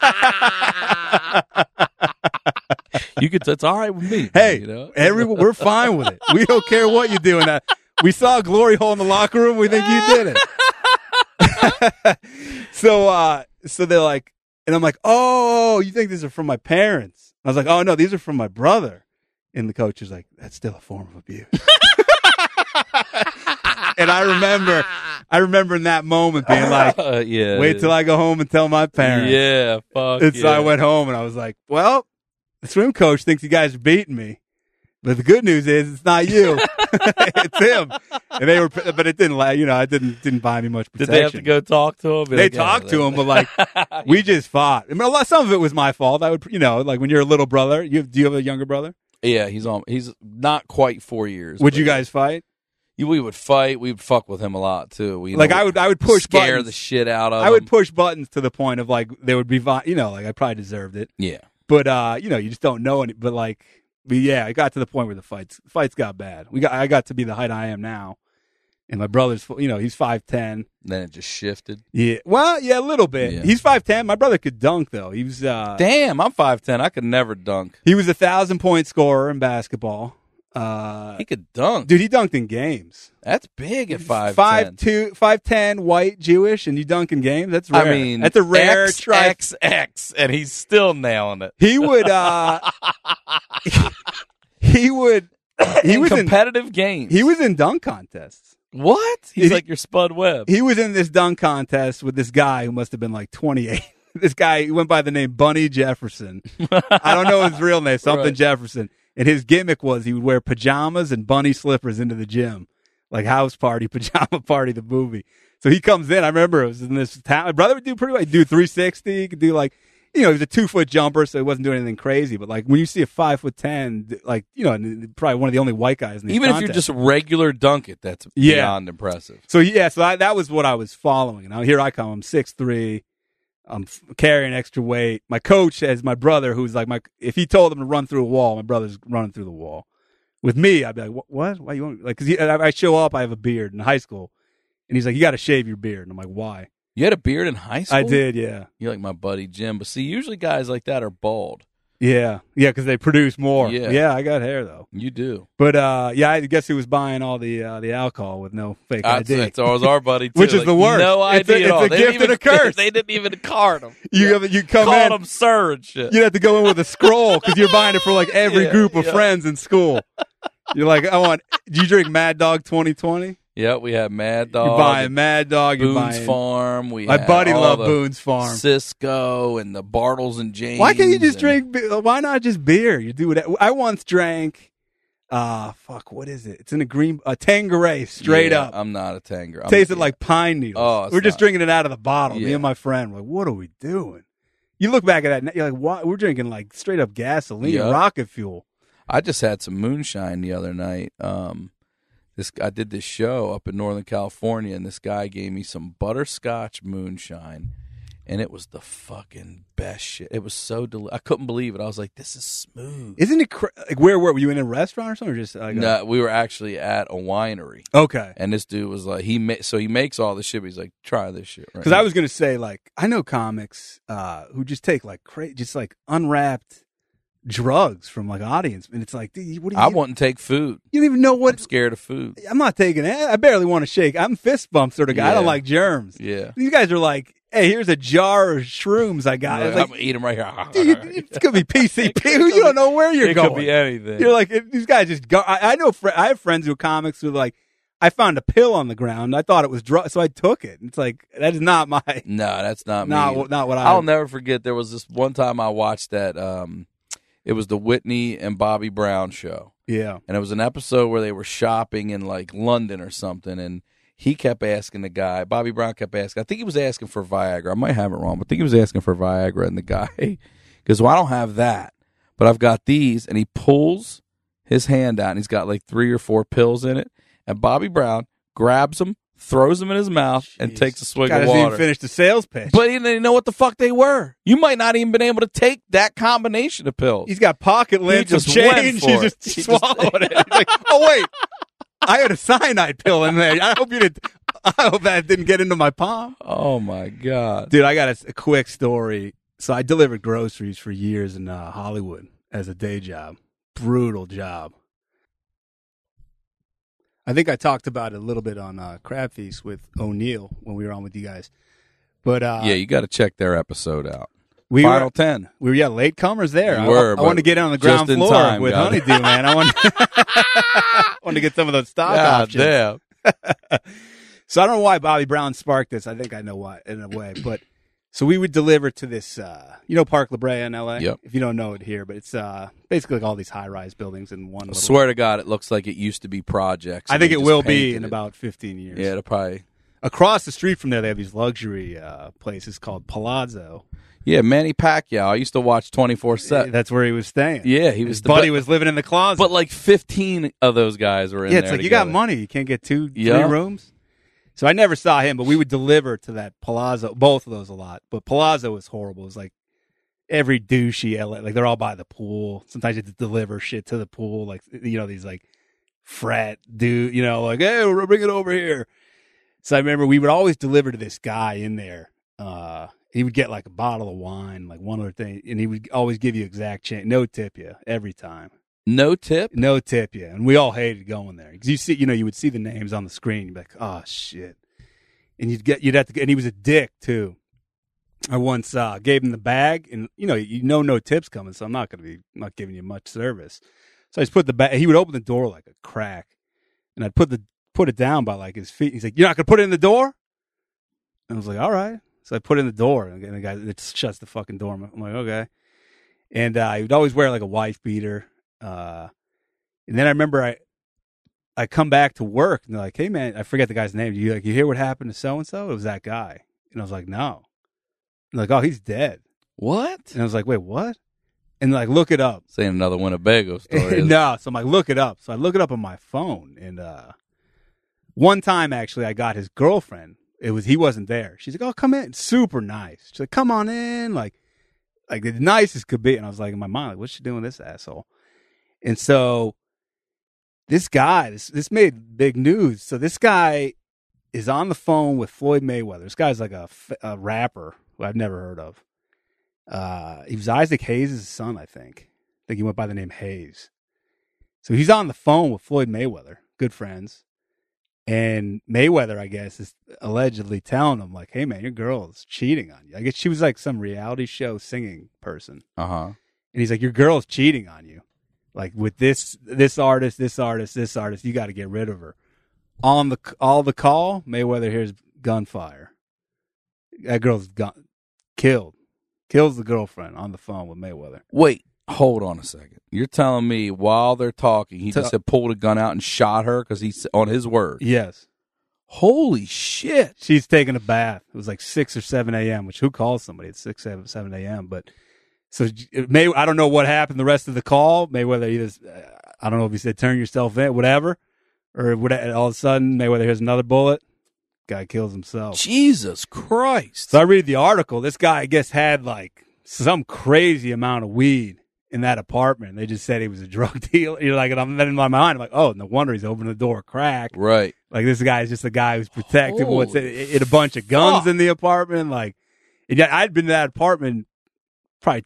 It's all right with me. Hey, we're fine with it. We don't care what you do. We saw a glory hole in the locker room. We think you did it. So they're like, and I'm like, oh, you think these are from my parents? I was like, oh no, these are from my brother. And the coach is like, that's still a form of abuse. And I remember in that moment being like, wait till I go home and tell my parents. Yeah, fuck. And so I went home and I was like, well, the swim coach thinks you guys are beating me. But the good news is it's not you. It's him. And but it didn't, I didn't buy me much protection. Did they have to go talk to him? They talked to him, but we just fought. I mean, some of it was my fault. I would, when you're a little brother, do you have a younger brother? Yeah, he's not quite 4 years. Would you guys fight? We would fight. We would fuck with him a lot too. I would push scare buttons. the shit out of him. I would push buttons to the point of there would be, I probably deserved it. Yeah. But you just don't know any. But it got to the point where the fights got bad. I got to be the height I am now, and my brother's, he's 5'10". Then it just shifted. Yeah. Well, yeah, a little bit. Yeah. He's 5'10". My brother could dunk though. He was. Damn, I'm 5'10". I could never dunk. He was 1,000-point scorer in basketball. He could dunk. Dude, he dunked in games. That's big at 5'10". 5'10", white, Jewish, and you dunk in games? That's rare. I mean, that's a rare XXX, and he's still nailing it. He would, he was in competitive games. He was in dunk contests. What? He's like your Spud Webb. He was in this dunk contest with this guy who must have been 28. This guy, he went by the name Bunny Jefferson. I don't know his real name, something right. Jefferson. And his gimmick was he would wear pajamas and bunny slippers into the gym, like House Party, Pajama Party, the movie. So he comes in. I remember it was in this town. My brother would do pretty well. He'd do 360. He could do he was a 2-foot jumper, so he wasn't doing anything crazy. But when you see a 5'10", probably one of the only white guys in the even contest. If you're just regular dunk it, that's beyond impressive. So that was what I was following. And here I come. I'm 6'3". I'm carrying extra weight. My coach has my brother, who's if he told him to run through a wall, my brother's running through the wall. With me, I'd be like, what? Why you want? Because I show up, I have a beard in high school, and he's like, you got to shave your beard. And I'm like, why? You had a beard in high school? I did, yeah. You're like my buddy Jim. But see, usually guys like that are bald. Yeah, because they produce more. Yeah. I got hair though. You do. But I guess he was buying all the alcohol with no fake ID. That's always our buddy too. Which is the worst. No ID at all. It's a gift and a curse. They didn't even card him. You come called in, him sir and shit. you have to go in with a scroll because you're buying it for like every group of friends in school. You're like, do you drink Mad Dog 2020? Yeah, we have Mad Dog. You're buying Mad Dog. You're Boone's buying Farm. My buddy loved Boone's Farm. Cisco and the Bartles and James. Why can't you just drink? Why not just beer? You do it. I once drank. What is it? It's in a Tanqueray, straight up. I'm not a Tanqueray. Tasted like pine needles. Oh, we're just drinking it out of the bottle. Yeah. Me and my friend were like, what are we doing? You look back at that, and you're like, what? We're drinking like straight up gasoline, rocket fuel. I just had some moonshine the other night. I did this show up in Northern California, and this guy gave me some butterscotch moonshine, and it was the fucking best shit. It was so I couldn't believe it. I was like, "This is smooth." Isn't it? Like, where were you in a restaurant or something? Or just no, we were actually at a winery. Okay, and this dude was like, he makes all this shit. But he's like, "Try this shit." Because I was gonna say, like, I know comics who just take like just like unwrapped drugs from like audience, and it's like, dude, what do you? I wouldn't take food. You don't even know what. I'm scared of food. I'm not taking it. I barely want to shake. I'm fist bump sort of guy. I don't like germs. Yeah. These guys are like, hey, here's a jar of shrooms I got. Like, I'm gonna eat them right here. Dude, it's gonna be PCP. You don't know where you're going. It could be anything. You're like, these guys just go. I know. I have friends who are comics who are like, I found a pill on the ground. I thought it was drug, so I took it. It's like, that is not my. No, that's not me. Not what I'll never forget. There was this one time I watched that. It was the Whitney and Bobby Brown show. Yeah. And it was an episode where they were shopping in like London or something. And he kept asking the guy, Bobby Brown kept asking, I think he was asking for Viagra. I might have it wrong, but I think he was asking for Viagra. And the guy goes, well, I don't have that, but I've got these. And he pulls his hand out and he's got like 3 or 4 pills in it. And Bobby Brown grabs them, throws them in his mouth, and takes a swig of water. Hasn't even finished the sales pitch. But he didn't know what the fuck they were. You might not even been able to take that combination of pills. He's got pocket lint, some change. He just swallowed it. He's like, oh wait, I had a cyanide pill in there. I hope that didn't get into my palm. Oh my god, dude! I got a quick story. So I delivered groceries for years in Hollywood as a day job. Brutal job. I think I talked about it a little bit on Crab Feast with O'Neill when we were on with you guys. But yeah, you got to check their episode out. Final 10. We were latecomers there. I wanted to get on the ground floor time, with Honeydew, man. I wanted to get some of those stock options. Damn. So I don't know why Bobby Brown sparked this. I think I know why in a way, but. So we would deliver to this, Park La Brea in L.A.? Yep. If you don't know it here, but it's basically like all these high-rise buildings in one. I swear to God, it looks like it used to be projects. I think it will be in about 15 years. Yeah, it'll probably. Across the street from there, they have these luxury places called Palazzo. Yeah, Manny Pacquiao. I used to watch 24/7. That's where he was staying. Yeah, his buddy was living in the closet. But like 15 of those guys were in there. Yeah, it's like together. You got money. You can't get 3 rooms. So I never saw him, but we would deliver to that Palazzo, both of those a lot. But Palazzo was horrible. It was like every douchey LA, like they're all by the pool. Sometimes you have to deliver shit to the pool, like, these like frat dude, like, hey, we'll bring it over here. So I remember we would always deliver to this guy in there. He would get like a bottle of wine, like one other thing, and he would always give you exact change, no tip you every time. No tip? No tip, yeah. And we all hated going there. Because you would see the names on the screen. You'd be like, oh, shit. And you'd have to, and he was a dick, too. I once gave him the bag, and, no tips coming, so I'm not giving you much service. So I just put the bag, he would open the door like a crack. And I'd put it down by like his feet. He's like, you're not going to put it in the door? And I was like, all right. So I put it in the door, and the guy shuts the fucking door. I'm like, okay. And he would always wear like a wife beater. And then I remember I come back to work and they're like, hey man, I forget the guy's name. You hear what happened to so-and-so? It was that guy. And I was like, no. And like, oh, he's dead. What? And I was like, wait, what? And like, look it up. Saying another Winnebago story. No. So I'm like, look it up. So I look it up on my phone. And, one time actually I got his girlfriend. He wasn't there. She's like, oh, come in. Super nice. She's like, come on in. Like the nicest could be. And I was like, in my mind, like, what's she doing with this asshole? And so this guy, this made big news. So this guy is on the phone with Floyd Mayweather. This guy's like a rapper who I've never heard of. He was Isaac Hayes' son, I think. I think he went by the name Hayes. So he's on the phone with Floyd Mayweather, good friends. And Mayweather, I guess, is allegedly telling him, like, hey, man, your girl is cheating on you. I guess she was like some reality show singing person. Uh-huh. And he's like, your girl's cheating on you. Like, with this artist, you got to get rid of her. On the call, Mayweather hears gunfire. That girl's killed. Kills the girlfriend on the phone with Mayweather. Wait, hold on a second. You're telling me while they're talking, he just had pulled a gun out and shot her because he's on his word? Yes. Holy shit. She's taking a bath. It was like 6 or 7 a.m., which who calls somebody at 6, 7 a.m.? But so I don't know what happened the rest of the call. Mayweather either, I don't know if he said turn yourself in, whatever, or all of a sudden Mayweather hears another bullet. Guy kills himself. Jesus Christ. So I read the article. This guy, I guess, had like some crazy amount of weed in that apartment. They just said he was a drug dealer. You're like, and I'm in my mind, I'm like, oh, no wonder he's opening the door crack. Right. Like, this guy is just a guy who's protective. Holy What's it? A bunch of guns fuck. in the apartment. Like, I'd been to that apartment probably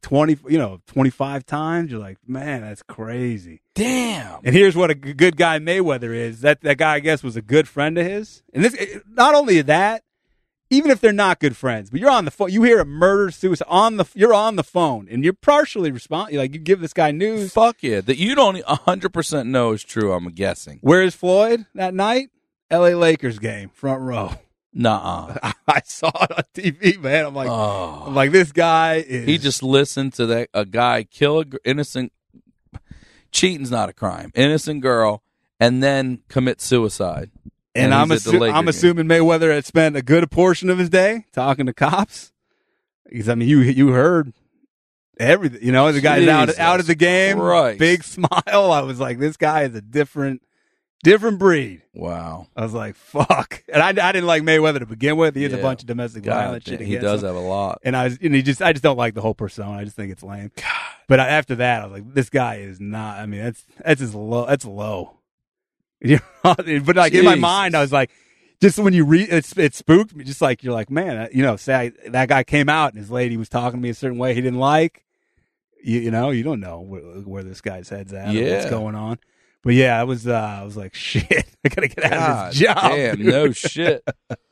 25 times. You're like, man, that's crazy. Damn. And here's what a good guy Mayweather is. That guy, I guess, was a good friend of his. And this, not only that, even if they're not good friends, but you're on the phone, you hear a murder, suicide, you're on the phone, and you're partially like, you give this guy news. Fuck yeah. That you don't 100% know is true, I'm guessing. Where is Floyd that night? L.A. Lakers game, front row. Nuh-uh. I saw it on TV, man. I'm like, this guy is. He just listened to a guy kill an innocent. Cheating's not a crime. Innocent girl, and then commit suicide. And I'm assuming Mayweather had spent a good portion of his day talking to cops. Because I mean, you heard everything. You know, the guy's out of the game. Christ. Big smile. I was like, this guy is a different breed. Wow. I was like, fuck. And I didn't like Mayweather to begin with. He has a bunch of domestic violence shit against him. He does have a lot. And I just don't like the whole persona. I just think it's lame. God. But after that, I was like, this guy is not. I mean, that's just low. That's low. You know? But like in my mind, I was like, just when you read it spooked me. Just like you're like, man, say that guy came out and his lady was talking to me a certain way he didn't like. You don't know where this guy's head's at or what's going on. But yeah, I was like, shit, I gotta get out of this job. Damn, dude. no shit.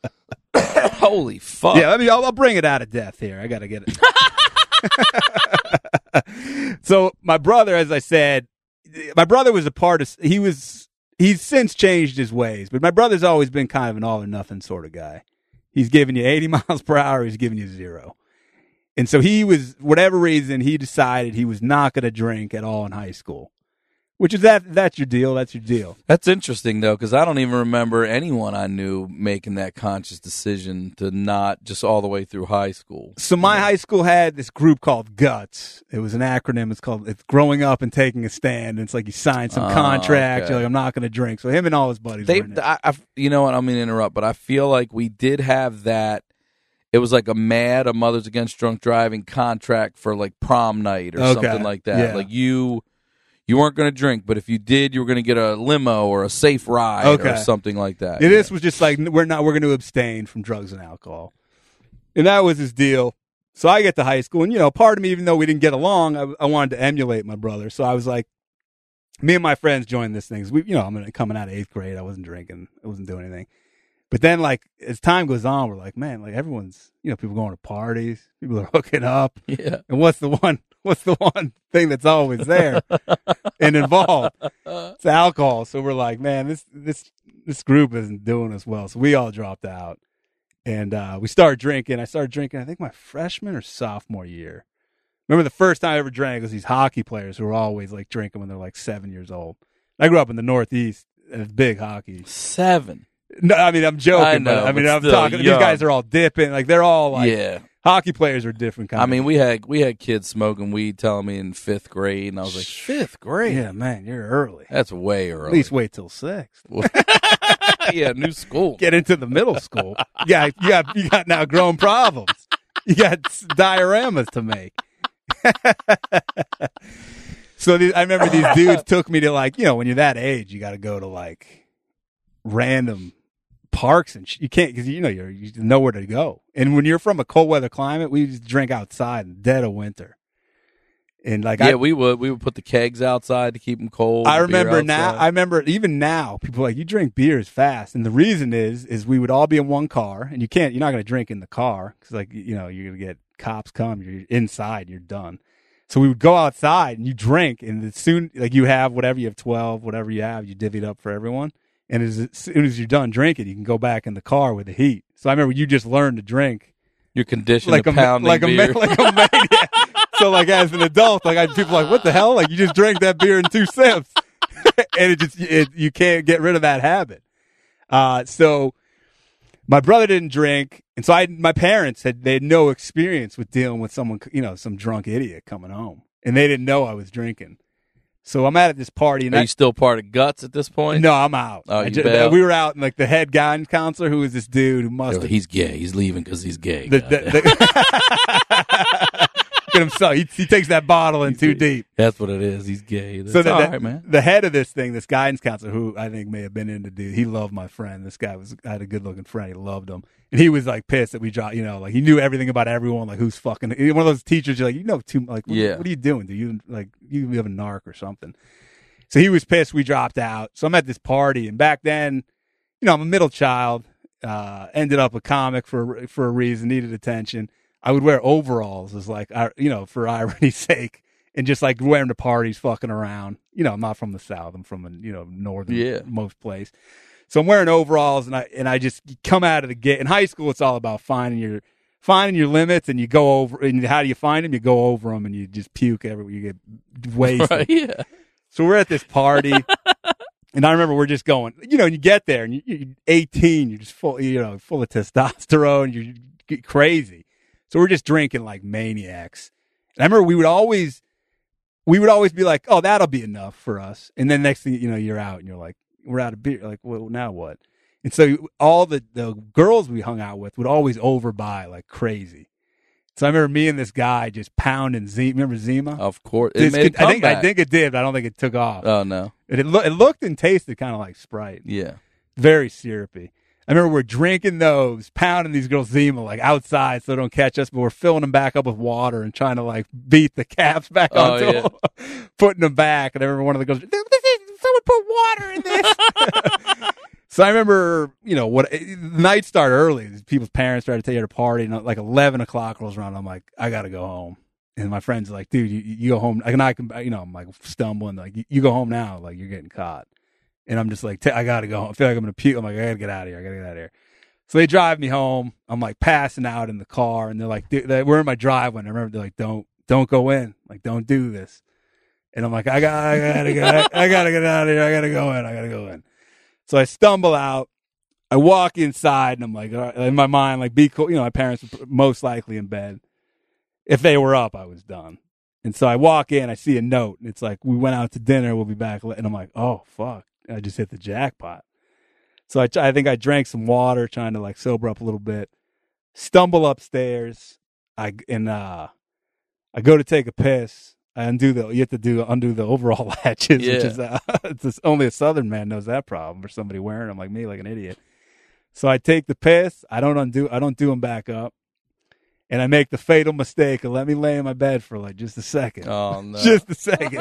Holy fuck. Yeah, I'll bring it out of death here. I gotta get it. So my brother, as I said, was a part of. He's since changed his ways, but my brother's always been kind of an all or nothing sort of guy. He's giving you 80 miles per hour. He's giving you 0. And so he was, whatever reason, he decided he was not going to drink at all in high school. Which is that's your deal. That's your deal. That's interesting, though, because I don't even remember anyone I knew making that conscious decision to not just all the way through high school. So my high school had this group called GUTS. It was an acronym. It's Growing Up and Taking a Stand. And it's like you sign some contract. Okay. You're like, I'm not going to drink. So him and all his buddies were in it. You know what? I mean to interrupt, but I feel like we did have that. It was like a Mothers Against Drunk Driving contract for like prom night or something like that. Yeah. Like you weren't going to drink, but if you did, you were going to get a limo or a safe ride or something like that. This was just like, we're going to abstain from drugs and alcohol. And that was his deal. So I get to high school, and, part of me, even though we didn't get along, I wanted to emulate my brother. So I was like, me and my friends joined this thing. I'm coming out of 8th grade. I wasn't drinking. I wasn't doing anything. But then, like, as time goes on, we're like, man, like, everyone's, people going to parties. People are hooking up. Yeah. And what's the one thing that's always there and involved? It's alcohol. So we're like, man, this group isn't doing us well. So we all dropped out, and we started drinking. I started drinking, I think, my freshman or sophomore year. Remember the first time I ever drank was these hockey players who were always like drinking when they're like 7 years old. I grew up in the Northeast, and it's big hockey. 7. No, I mean, I'm joking. I know, but I'm still talking. young. These guys are all dipping. Like, they're all like, yeah. Hockey players are different kind I of. mean, we had kids smoking weed telling me in 5th grade, and I was like, 5th grade? Yeah, man, you're early. That's way early. At least wait till 6th. Yeah, new school. Get into the middle school. You got now grown problems. You got dioramas to make. So I remember these dudes took me to, like, when you're that age, you got to go to like random parks and you can't because you nowhere to go. And when you're from a cold weather climate, we just drink outside in the dead of winter. And like we would put the kegs outside to keep them cold. I remember even now people are like, you drink beers fast, and the reason is we would all be in one car, and you're not going to drink in the car because like you're going to get cops come, you're inside, you're done. So we would go outside and you drink, and as soon like you have whatever you have 12, whatever you have, you divvy it up for everyone, and as soon as you're done drinking, you can go back in the car with the heat. So I remember you just learned to drink. You're conditioned to pounding beer. Like a maniac. So like as an adult, like people are like, what the hell? Like you just drank that beer in 2 sips, and you can't get rid of that habit. So my brother didn't drink, and so my parents had no experience with dealing with someone, some drunk idiot coming home, and they didn't know I was drinking. So I'm at this party, and are you still part of Guts at this point? No, I'm out. Oh, we were out, and like the head guidance counselor, who was this dude who must have... He's gay. He's leaving because he's gay. Look at himself. He takes that bottle in too deep. That's what it is. He's gay. That's so all right, man. The head of this thing, this guidance counselor, who I think may have been into dude, he loved my friend. This guy I had a good looking friend. He loved him, and he was like pissed that we dropped. Like he knew everything about everyone. Like who's fucking one of those teachers. You're like, too. Like what are you doing? Do you have a narc or something? So he was pissed we dropped out. So I'm at this party, and back then, I'm a middle child. Ended up a comic for a reason, needed attention. I would wear overalls as like, for irony's sake, and just like wearing to parties, fucking around. I'm not from the South. I'm from a, northern most place. So I'm wearing overalls, and I just come out of the gate. In high school, it's all about finding your limits, and you go over. And how do you find them? You go over them, and you just puke everywhere. You get wasted. Right, yeah. So we're at this party, and I remember we're just going. You get there, and you're 18. You're just full of testosterone. You're crazy. So we're just drinking like maniacs. And I remember we would always be like, oh, that'll be enough for us. And then next thing you're out, and you're like, we're out of beer. Like, well, now what? And so all the girls we hung out with would always overbuy like crazy. So I remember me and this guy just pounding Zima. Remember Zima? Of course. It made a comeback. I think it did, but I don't think it took off. Oh, no. It looked and tasted kind of like Sprite. Yeah. Very syrupy. I remember we're drinking those, pounding these girls Zima like outside so they don't catch us, but we're filling them back up with water and trying to like beat the caps back onto them, putting them back. And I remember one of the girls, someone put water in this. So I remember, the night started early. People's parents started to take her to party, and like 11 o'clock rolls around. I'm like, I got to go home. And my friend's like, dude, you go home. I'm like stumbling. Like, you go home now. Like, you're getting caught. And I'm just like, I got to go home. I feel like I'm going to puke. I'm like, I got to get out of here. So they drive me home. I'm like passing out in the car. And they're like, we're in my driveway. And I remember they're like, don't go in. Like, don't do this. And I'm like, I got to get out of here. I got to go in. So I stumble out. I walk inside, and I'm like, all right, in my mind, like, be cool. My parents were most likely in bed. If they were up, I was done. And so I walk in, I see a note, and it's like, we went out to dinner, we'll be back. And I'm like, oh, fuck. I just hit the jackpot. So I think I drank some water, trying to, like, sober up a little bit. Stumble upstairs. I go to take a piss. You have to undo the overall latches, which is only a Southern man knows that problem, or somebody wearing them like me, like an idiot. So I take the piss. I don't do them back up, and I make the fatal mistake of let me lay in my bed for like just a second. Oh no, just a second.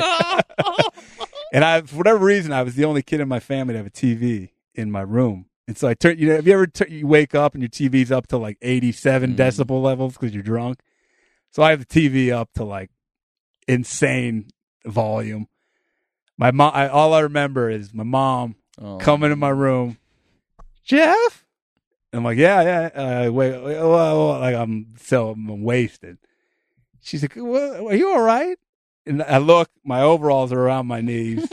And for whatever reason, I was the only kid in my family to have a TV in my room. And so I turn. Have you ever you wake up and your TV's up to like 87 decibel levels because you're drunk? So I have the TV up to like insane volume. My mom. All I remember is my mom coming in my room. Jeff, and I'm like, yeah. Wait, like I'm wasted. She's like, well, are you all right? And I look, my overalls are around my knees.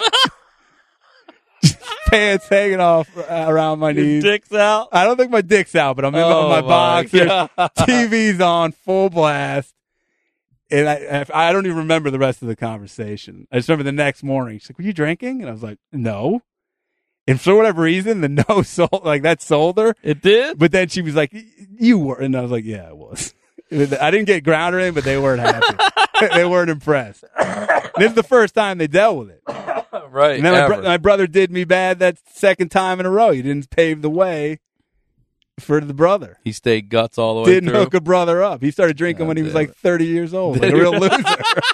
Pants hanging off around my knees. Dick's out? I don't think my dick's out, but I'm in my boxers. TV's on full blast. And I don't even remember the rest of the conversation. I just remember the next morning. She's like, were you drinking? And I was like, no. And for whatever reason, the no sold, like that sold her. It did? But then she was like, you were. And I was like, yeah, I was. I didn't get grounded in, but they weren't happy. They weren't impressed. And this is the first time they dealt with it. Right. And then my brother did me bad that second time in a row. He didn't pave the way. for the brother. He stayed guts all the way Didn't through. hook a brother up. He started drinking when he was like 30 years old. Like a real loser.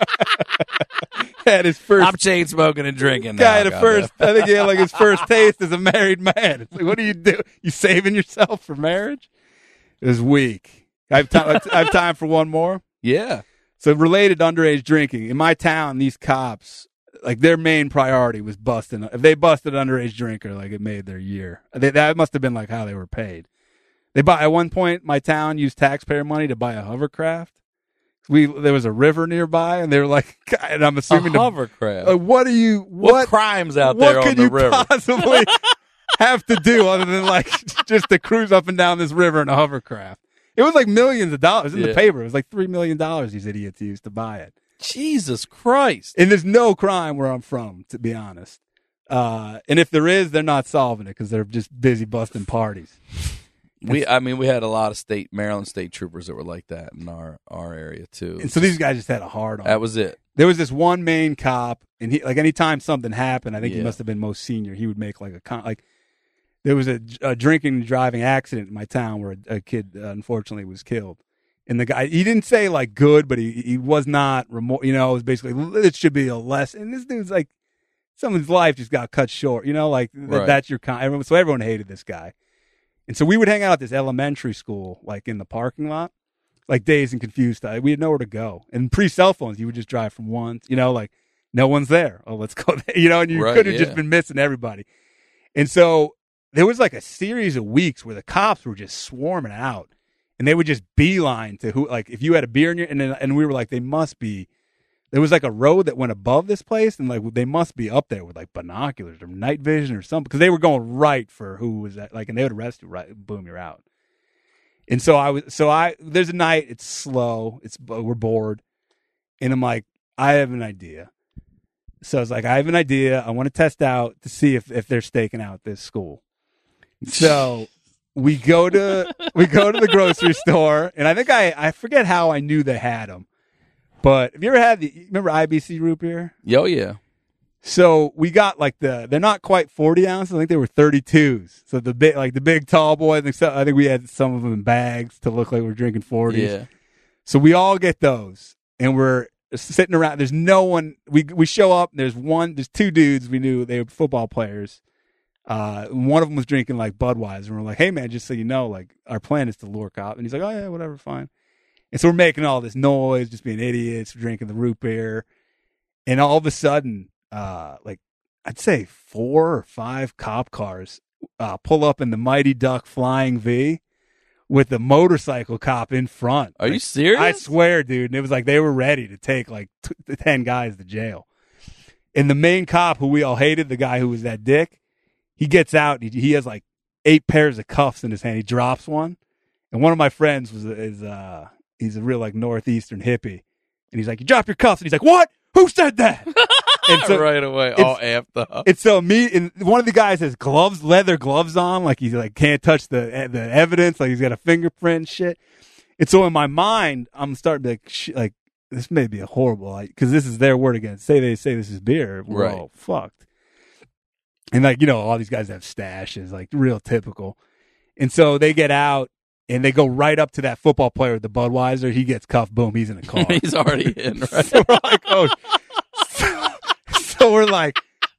Had his first. I'm chain smoking and drinking. Guy now, had I think he had like his first taste as a married man. It's like, what do? You saving yourself for marriage? It was weak. I have time for one more. Yeah. So related to underage drinking in my town, these cops, like their main priority was busting. If they busted an underage drinker, like it made their year. That must have been like how they were paid. At one point, my town used taxpayer money to buy a hovercraft. There was a river nearby, and they were like, and I'm assuming a hovercraft. What crimes out there on the river? What could you possibly have to do other than like just to cruise up and down this river in a hovercraft? It was like millions of dollars in the paper. It was like $3 million these idiots used to buy it. Jesus Christ. And there's no crime where I'm from, to be honest. And if there is, they're not solving it because they're just busy busting parties. We had a lot of Maryland state troopers that were like that in our area too. And so these guys just had a hard on. That was it. There was this one main cop, and he, like, anytime something happened, I think he must have been most senior. He would make like there was a drinking and driving accident in my town where a kid unfortunately was killed. And the guy, he didn't say like good, but he was not remote. You know, it was basically, it should be a lesson. And this dude's like, someone's life just got cut short. You know, like that's your kind. So everyone hated this guy. And so we would hang out at this elementary school, like in the parking lot, like Dazed and Confused. We had nowhere to go. And pre-cell phones, you would just drive from one, you know, like no one's there. Oh, let's go there. You know, and you could have just been missing everybody. And so there was like a series of weeks where the cops were just swarming out, and they would just beeline to who, like if you had a beer in your, and we were like, they must be. There was like a road that went above this place, and like they must be up there with like binoculars or night vision or something, because they were going right for who was that, like, and they would arrest you right, boom, you're out. And so there's a night, it's slow, we're bored, and I'm like, I have an idea. So I was like, I have an idea. I want to test out to see if they're staking out this school. So we go to the grocery store, and I think I forget how I knew they had them. But have you ever had remember IBC root beer? Oh, yeah. So we got like they're not quite 40 ounces. I think they were 32s. So the big tall boys, I think we had some of them in bags to look like we're drinking 40s. Yeah. So we all get those, and we're sitting around. There's no one. We show up, and there's two dudes we knew. They were football players. One of them was drinking like Budweiser, and we're like, hey man, just so you know, like our plan is to lure cop. And he's like, oh yeah, whatever, fine. And so we're making all this noise, just being idiots, drinking the root beer. And all of a sudden, like I'd say 4 or 5 cop cars pull up in the Mighty Duck Flying V with the motorcycle cop in front. Are you serious? I swear, dude. And it was like they were ready to take like 10 guys to jail. And the main cop, who we all hated, the guy who was that dick, he gets out. And he has like 8 pairs of cuffs in his hand. He drops one. And one of my friends he's a real like northeastern hippie, and he's like, "You drop your cuffs," and he's like, "What? Who said that?" And so, right away, all amped up. And so and one of the guys has leather gloves on, like he's like can't touch the evidence, like he's got a fingerprint and shit. And so in my mind, I'm starting to be like this may be a horrible, because this is their word again. They say this is beer, we're all fucked. And like, you know, all these guys have stashes, like real typical. And so they get out. And they go right up to that football player with the Budweiser. He gets cuffed. Boom, he's in a car. He's already in, right? So we're like, oh. So we're like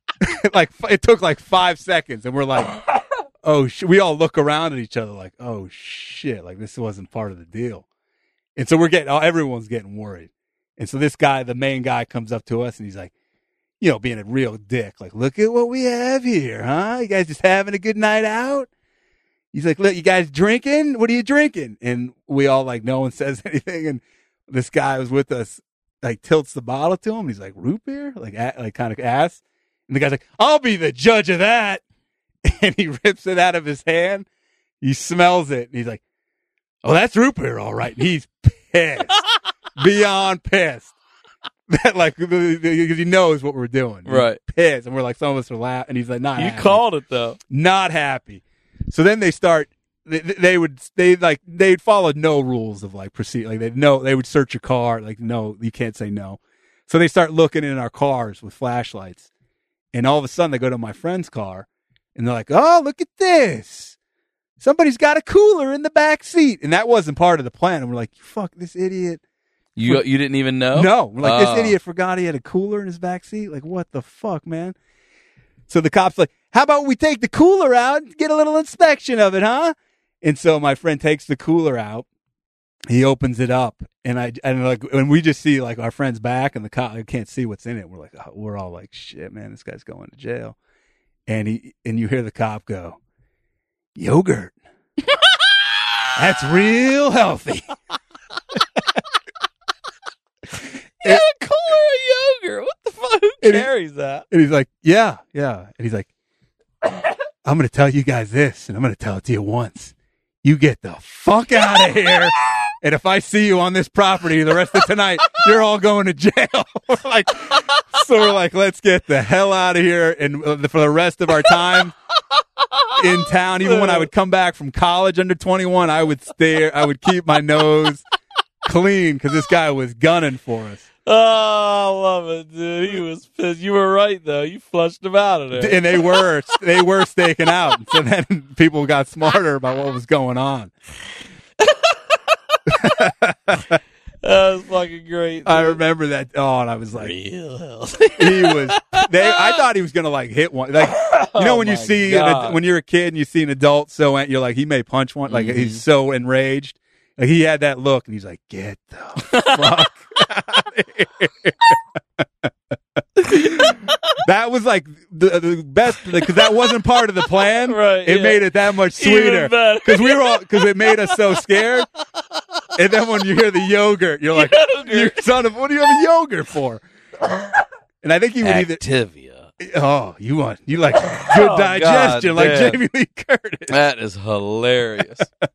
it took like 5 seconds. And we're like, oh, we all look around at each other like, oh, shit. Like, this wasn't part of the deal. And so everyone's getting worried. And so this guy, the main guy, comes up to us and he's like, you know, being a real dick. Like, look at what we have here, huh? You guys just having a good night out? He's like, look, you guys drinking? What are you drinking? And we all like, no one says anything. And this guy was with us, like tilts the bottle to him. He's like, root beer? Like kind of ass. And the guy's like, I'll be the judge of that. And he rips it out of his hand. He smells it. And he's like, oh, that's root beer, all right. And he's pissed. Beyond pissed. That like, because he knows what we're doing. Right. He's pissed. And we're like, some of us are laughing. And he's like, not happy. You called it though. Not happy. So then they start. They'd follow no rules of like proceed. Like they would search your car. Like, no, you can't say no. So they start looking in our cars with flashlights, and all of a sudden they go to my friend's car, and they're like, "Oh, look at this! somebody's got a cooler in the back seat. And that wasn't part of the plan. And we're like, fuck, this idiot. You didn't even know? No. We're like, this idiot forgot he had a cooler in his back seat. Like, what the fuck, man? So the cop's like, how about we take the cooler out and get a little inspection of it, huh? And so my friend takes the cooler out. He opens it up. And like, when we just see like our friend's back and the cop, I can't see what's in it. We're like, we're all like, shit, man, this guy's going to jail. And you hear the cop go, yogurt. That's real healthy. Yeah, a cooler of yogurt. What the fuck? Who carries that? And he's like, yeah. And he's like, I'm going to tell you guys this, and I'm going to tell it to you once. You get the fuck out of here. And if I see you on this property the rest of tonight, you're all going to jail. We're like, let's get the hell out of here. And for the rest of our time in town, even when I would come back from college under 21, I would keep my nose clean because this guy was gunning for us. Oh, I love it, dude. He was pissed. You were right, though. You flushed him out of there. And they were staking out. So then people got smarter about what was going on. That was fucking great. Dude. I remember that. Oh, and I was like, real healthy. I thought he was going to like hit one. Like, you know, when you see, when you're a kid and you see an adult, so you're like, he may punch one. Like, he's so enraged. Like, he had that look and he's like, get the fuck out of here. That was like the best because that wasn't part of the plan. Right? It made it that much sweeter because it made us so scared. And then when you hear the yogurt, you're like, "You son of, what do you have a yogurt for?" And I think he would Activia. You like good digestion, like Jamie Lee Curtis. That is hilarious.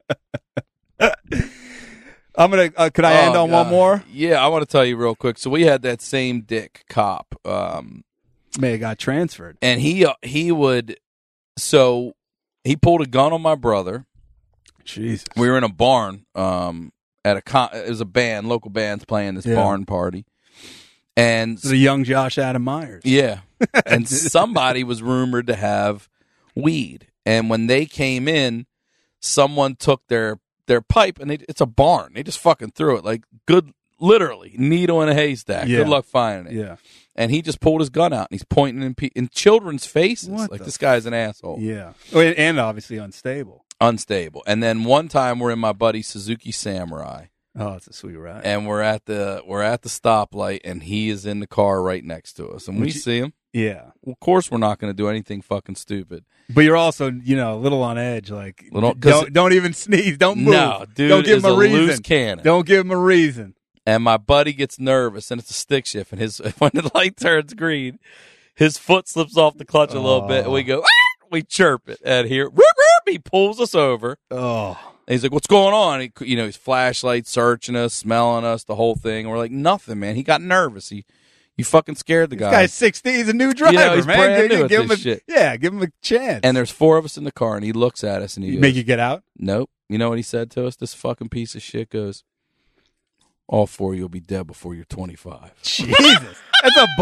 I'm gonna. Could I end on one more? Yeah, I want to tell you real quick. So we had that same dick cop. May have got transferred, and he pulled a gun on my brother. Jesus, we were in a barn. It was a band, local bands playing this barn party, and the young Josh Adam Myers. Yeah, and somebody was rumored to have weed, and when they came in, someone took their pipe, and it's a barn. They just fucking threw it like literally needle in a haystack. Yeah. Good luck finding it. Yeah. And he just pulled his gun out, and he's pointing in children's faces. This guy's an asshole. Yeah. And obviously unstable. And then one time we're in my buddy Suzuki Samurai. Oh, it's a sweet ride. And we're at the stoplight, and he is in the car right next to us, and we see him. Yeah. Well, of course, we're not going to do anything fucking stupid. But you're also, a little on edge. Like, don't even sneeze. Don't move. No, dude, don't give him a reason. Loose cannon. Don't give him a reason. And my buddy gets nervous, and it's a stick shift. And when the light turns green, his foot slips off the clutch a little bit, and we go, we chirp it. And here, he pulls us over. Oh. And he's like, "What's going on?" He's flashlight searching us, smelling us, the whole thing. And we're like, "Nothing, man." He got nervous. You fucking scared the guy. This guy's 16. He's a new driver, he's man. Brand new at this shit. Yeah, give him a chance. And there's 4 of us in the car, and he looks at us, and he goes, make you get out? Nope. You know what he said to us? This fucking piece of shit goes, "All 4 of you will be dead before you're 25. Jesus. That's a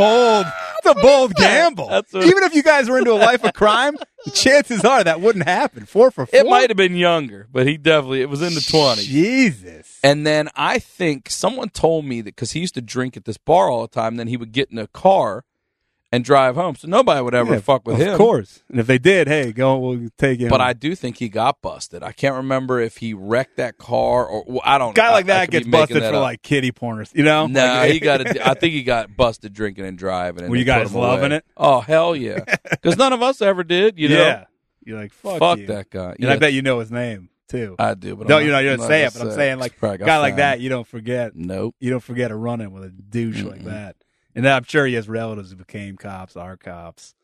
bold gamble. Even if you guys were into a life of crime, the chances are that wouldn't happen. 4 for 4. It might have been younger, but it was in the 20s. Jesus. And then I think someone told me that because he used to drink at this bar all the time, then he would get in a car and drive home. So nobody would ever fuck with him. Of course. And if they did, hey, we'll take him. But I do think he got busted. I can't remember if he wrecked that car or I don't know. A guy like that gets busted for like kiddie porners, No, I think he got busted drinking and driving. And were you guys loving it? Oh, hell yeah. Because none of us ever did, you know? Yeah. You're like, fuck you. That guy. And I bet you know his name, too. I do, but you don't say it, but I'm saying, like, a guy like that, you don't forget. Nope. You don't forget a run-in with a douche like that. And I'm sure he has relatives who became cops, are cops.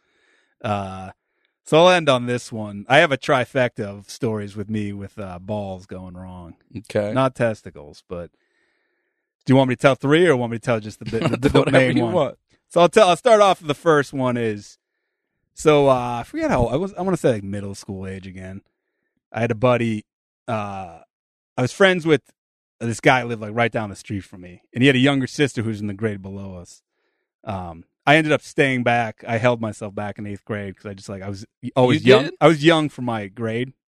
So I'll end on this one. I have a trifecta of stories with me with balls going wrong. Okay. Not testicles, but do you want me to tell 3 or want me to tell just the main one? Want. So I'll start off with the first one is, so I forget how, I want to say like middle school age again. I had a buddy, I was friends with this guy who lived like right down the street from me, and he had a younger sister who's in the grade below us. I ended up staying back. I held myself back in 8th grade because I was always young. I was young for my grade.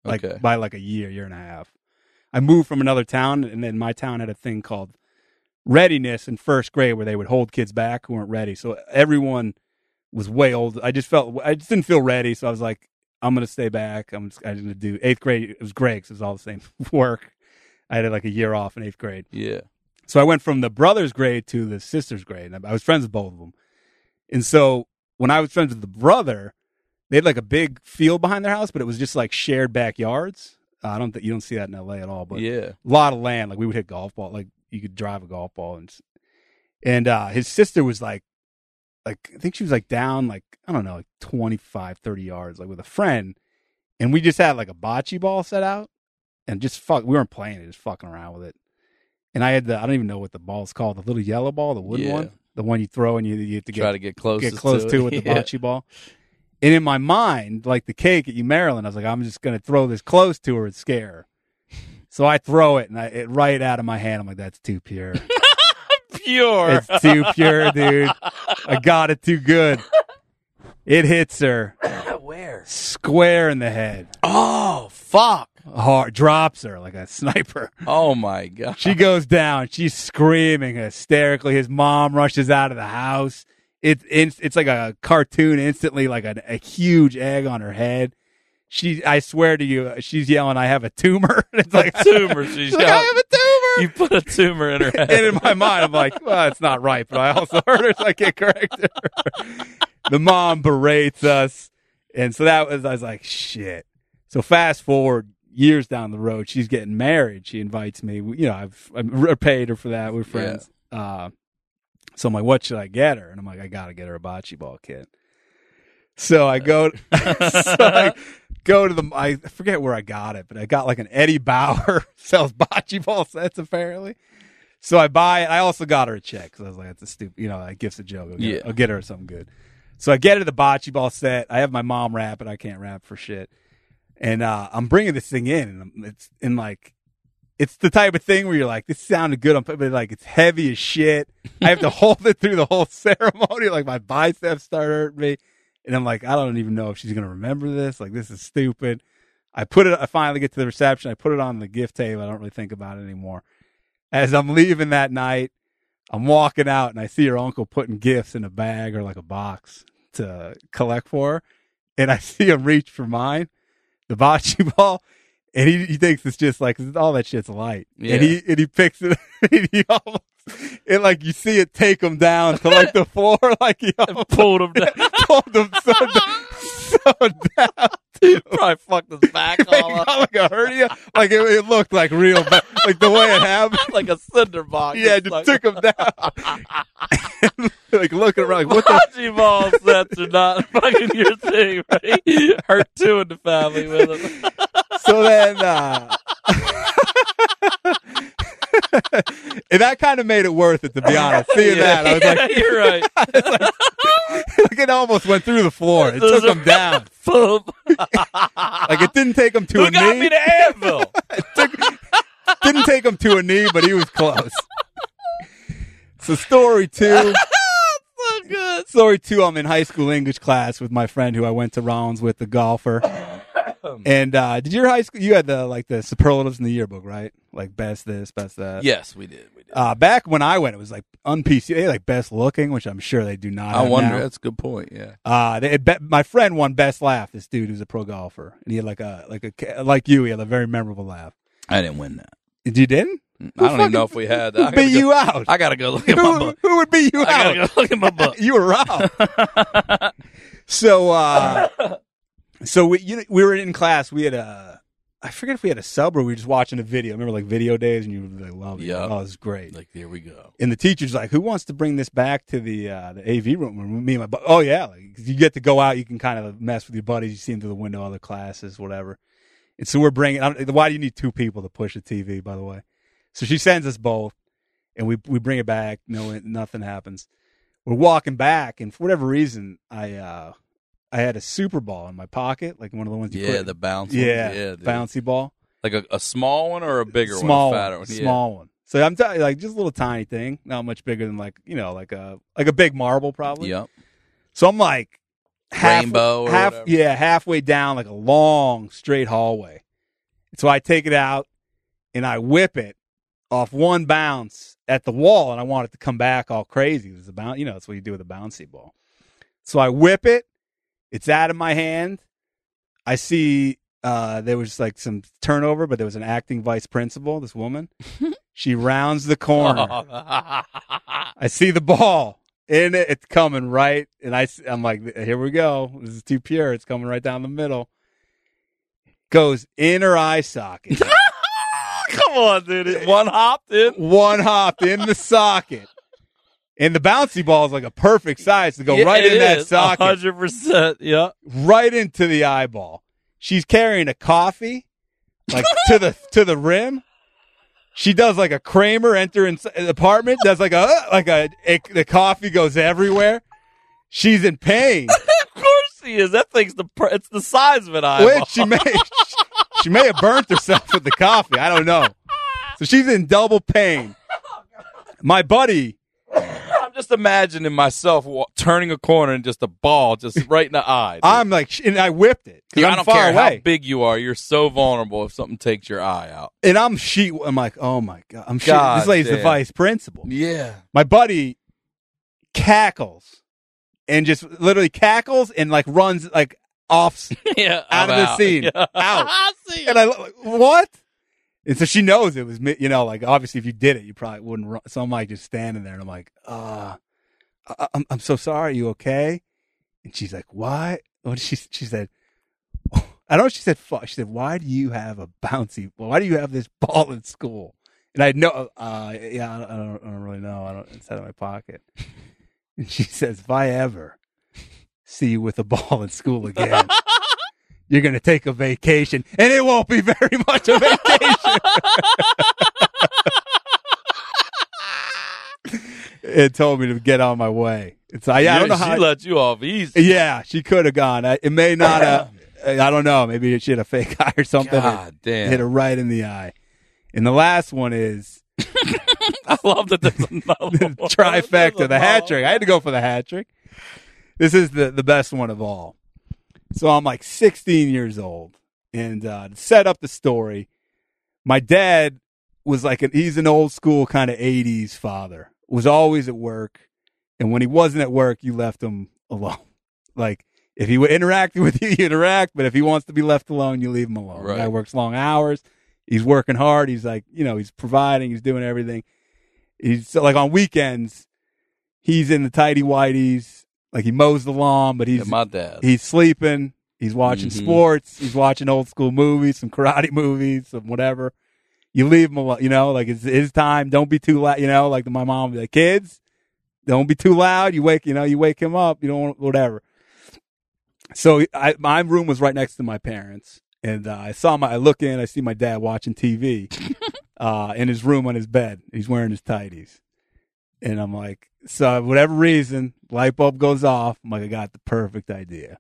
Okay. by like a year and a half. I moved from another town, and then my town had a thing called readiness in first grade where they would hold kids back who weren't ready. So everyone was way old. I just didn't feel ready. So I was like, I'm going to stay back. I'm going to do 8th grade. It was great 'cause it was all the same work. I had like a year off in 8th grade. Yeah. So I went from the brother's grade to the sister's grade. And I was friends with both of them. And so when I was friends with the brother, they had like a big field behind their house, but it was just like shared backyards. I don't think you don't see that in LA at all, but Yeah. a lot of land. Like we would hit golf ball, like you could drive a golf ball, and his sister was like I think she was like down like I don't know like 25, 30 yards, like with a friend, and we just had like a bocce ball set out, and we weren't playing it, just fucking around with it. And I had I don't even know what the ball's called, the little yellow ball, the wooden one, the one you throw and you have to Try to get close to it with the bocce ball. And in my mind, like the cake at Maryland, I was like, I'm just going to throw this close to her and scare her. So I throw it, and it right out of my hand. I'm like, that's too pure. Pure. It's too pure, dude. I got it too good. It hits her. Where? Square in the head. Oh, fuck. Hard. Drops her like a sniper. Oh, my God. She goes down. She's screaming hysterically. His mom rushes out of the house. It's like a cartoon instantly, like a huge egg on her head. I swear to you, she's yelling, I have a tumor. It's like a tumor. She's like, I have a tumor. You put a tumor in her head. And in my mind, I'm like, well, it's not right, but I also heard her, so I can't correct her. The mom berates us. And so I was like, shit. So fast forward years down the road, she's getting married. She invites me. I've paid her for that. We're friends. Yeah. So I'm like, what should I get her? And I'm like, I got to get her a bocce ball kit. So I go to I forget where I got it, but I got like an Eddie Bauer sells bocce ball sets apparently. So I buy it. I also got her a check because I was like, that's a stupid, that gift's a joke. I'll get her something good. So I get her the bocce ball set. I have my mom wrap it. I can't wrap for shit. And I'm bringing this thing in, and it's the type of thing where you're like, this sounded good, but like it's heavy as shit. I have to hold it through the whole ceremony. Like my biceps start hurting me. And I'm like, I don't even know if she's going to remember this. Like, this is stupid. I finally get to the reception. I put it on the gift table. I don't really think about it anymore. As I'm leaving that night, I'm walking out and I see her uncle putting gifts in a bag or like a box to collect for her. And I see him reach for mine, the bocce ball. And he thinks it's just like, all that shit's light. Yeah. And he picks it. And like you see it take him down to like the floor, like he pulled him down. Pulled him so down. Probably fucked his back all up. Like a hernia. Like it looked like real bad. Like the way it happened. Like a cinder box. Yeah, it just took him down. Like looking around, like what the bocce ball sets are not fucking your thing, right? Hurt two in the family with them. So then and that kind of made it worth it, to be honest. Seeing that, I was like, you're right. Like it almost went through the floor. It took him down. Like it didn't take him to a knee. Who got me to Anvil? Didn't take him to a knee, but he was close. So story 2. So good. Story 2, I'm in high school English class with my friend who I went to Rollins with, the golfer. And did your high school, you had the superlatives in the yearbook, right? Like best this, best that. Yes, we did. Back when I went, it was like un-PC, like best looking, which I'm sure they do not. I wonder. Now. That's a good point. Yeah. My friend won best laugh. This dude who's a pro golfer, and he had like you. He had a very memorable laugh. I didn't win that. You didn't? I don't even know if we had that. Who beat you out? I gotta go look at my book. Who would beat you out? I gotta go look at my book. You were wrong. So we were in class. We had I forget if we had a sub or we were just watching a video. I remember like video days, and you were like, "Love it! Yeah, oh, this is great!" Like there we go. And the teacher's like, "Who wants to bring this back to the AV room?" Me and my oh yeah, like you get to go out. You can kind of mess with your buddies. You see them through the window, other classes, whatever. And so we're bringing. Why do you need 2 people to push a TV? By the way, so she sends us both, and we bring it back. No, nothing happens. We're walking back, and for whatever reason, I had a Super Ball in my pocket, like one of the ones you put. The bounce. Yeah, bouncy ball. Like a small one or a bigger small one? A fatter one. Small one. So I'm telling you, like just a little tiny thing, not much bigger than like a big marble probably. Yep. So I'm like rainbow or whatever. Yeah, halfway down like a long straight hallway, So I take it out and I whip it off one bounce at the wall, and I want it to come back all crazy. It was a bounce, that's what you do with a bouncy ball. So I whip it. It's out of my hand. I see there was like some turnover, but there was an acting vice principal, this woman. She rounds the corner. I see the ball in it. It's coming right. And I'm like, here we go. This is too pure. It's coming right down the middle. Goes in her eye socket. Come on, dude. One hopped in the socket. And the bouncy ball is like a perfect size to go right in that socket. 100%. Yeah. Right into the eyeball. She's carrying a coffee, like to the rim. She does like a Kramer enter in the apartment. Does the coffee goes everywhere. She's in pain. Of course she is. That thing's it's the size of an eyeball. Which she may have burnt herself with the coffee. I don't know. So she's in double pain. My buddy. I'm just imagining myself turning a corner and just a ball just right in the eye. Dude. I'm like, and I whipped it. I don't care how big you are. You're so vulnerable if something takes your eye out. And I'm like, oh my God. This lady's the vice principal. Yeah. My buddy cackles and just literally cackles and like runs like off out of the scene. Yeah. Out. I see it. And I like, what? And so she knows it was me, like obviously if you did it, you probably wouldn't run. So I'm like just standing there and I'm like, I'm so sorry. Are you okay? And she's like, what? What did she said, I don't know. She said, fuck. She said, why do you have why do you have this ball in school? And I know, I don't really know. It's out of my pocket. And she says, if I ever see you with a ball in school again, you're going to take a vacation, and it won't be very much a vacation. It told me to get on my way. I don't know how. She let you off easy. Yeah, she could have gone. It may not have. I don't know. Maybe she had a fake eye or something. God damn. Hit her right in the eye. And the last one is. I love that there's another one. Trifecta, the hat trick. I had to go for the hat trick. This is the best one of all. So I'm like 16 years old, and to set up the story, my dad was he's an old school kind of 80s father, was always at work, and when he wasn't at work, you left him alone. Like, if he would interact with you, you interact, but if he wants to be left alone, you leave him alone. Right. The guy works long hours, he's working hard, he's like, he's providing, he's doing everything. He's like on weekends, he's in the tighty-whities. Like he mows the lawn, but my dad. He's sleeping. He's watching sports. He's watching old school movies, some karate movies, some whatever. You leave him alone, like it's his time. Don't be too loud, like my mom would be like, kids, don't be too loud. You wake him up. You don't want whatever. So my room was right next to my parents, and I look in, I see my dad watching TV in his room on his bed. He's wearing his tighties. And I'm like, so whatever reason, light bulb goes off. I'm like, I got the perfect idea.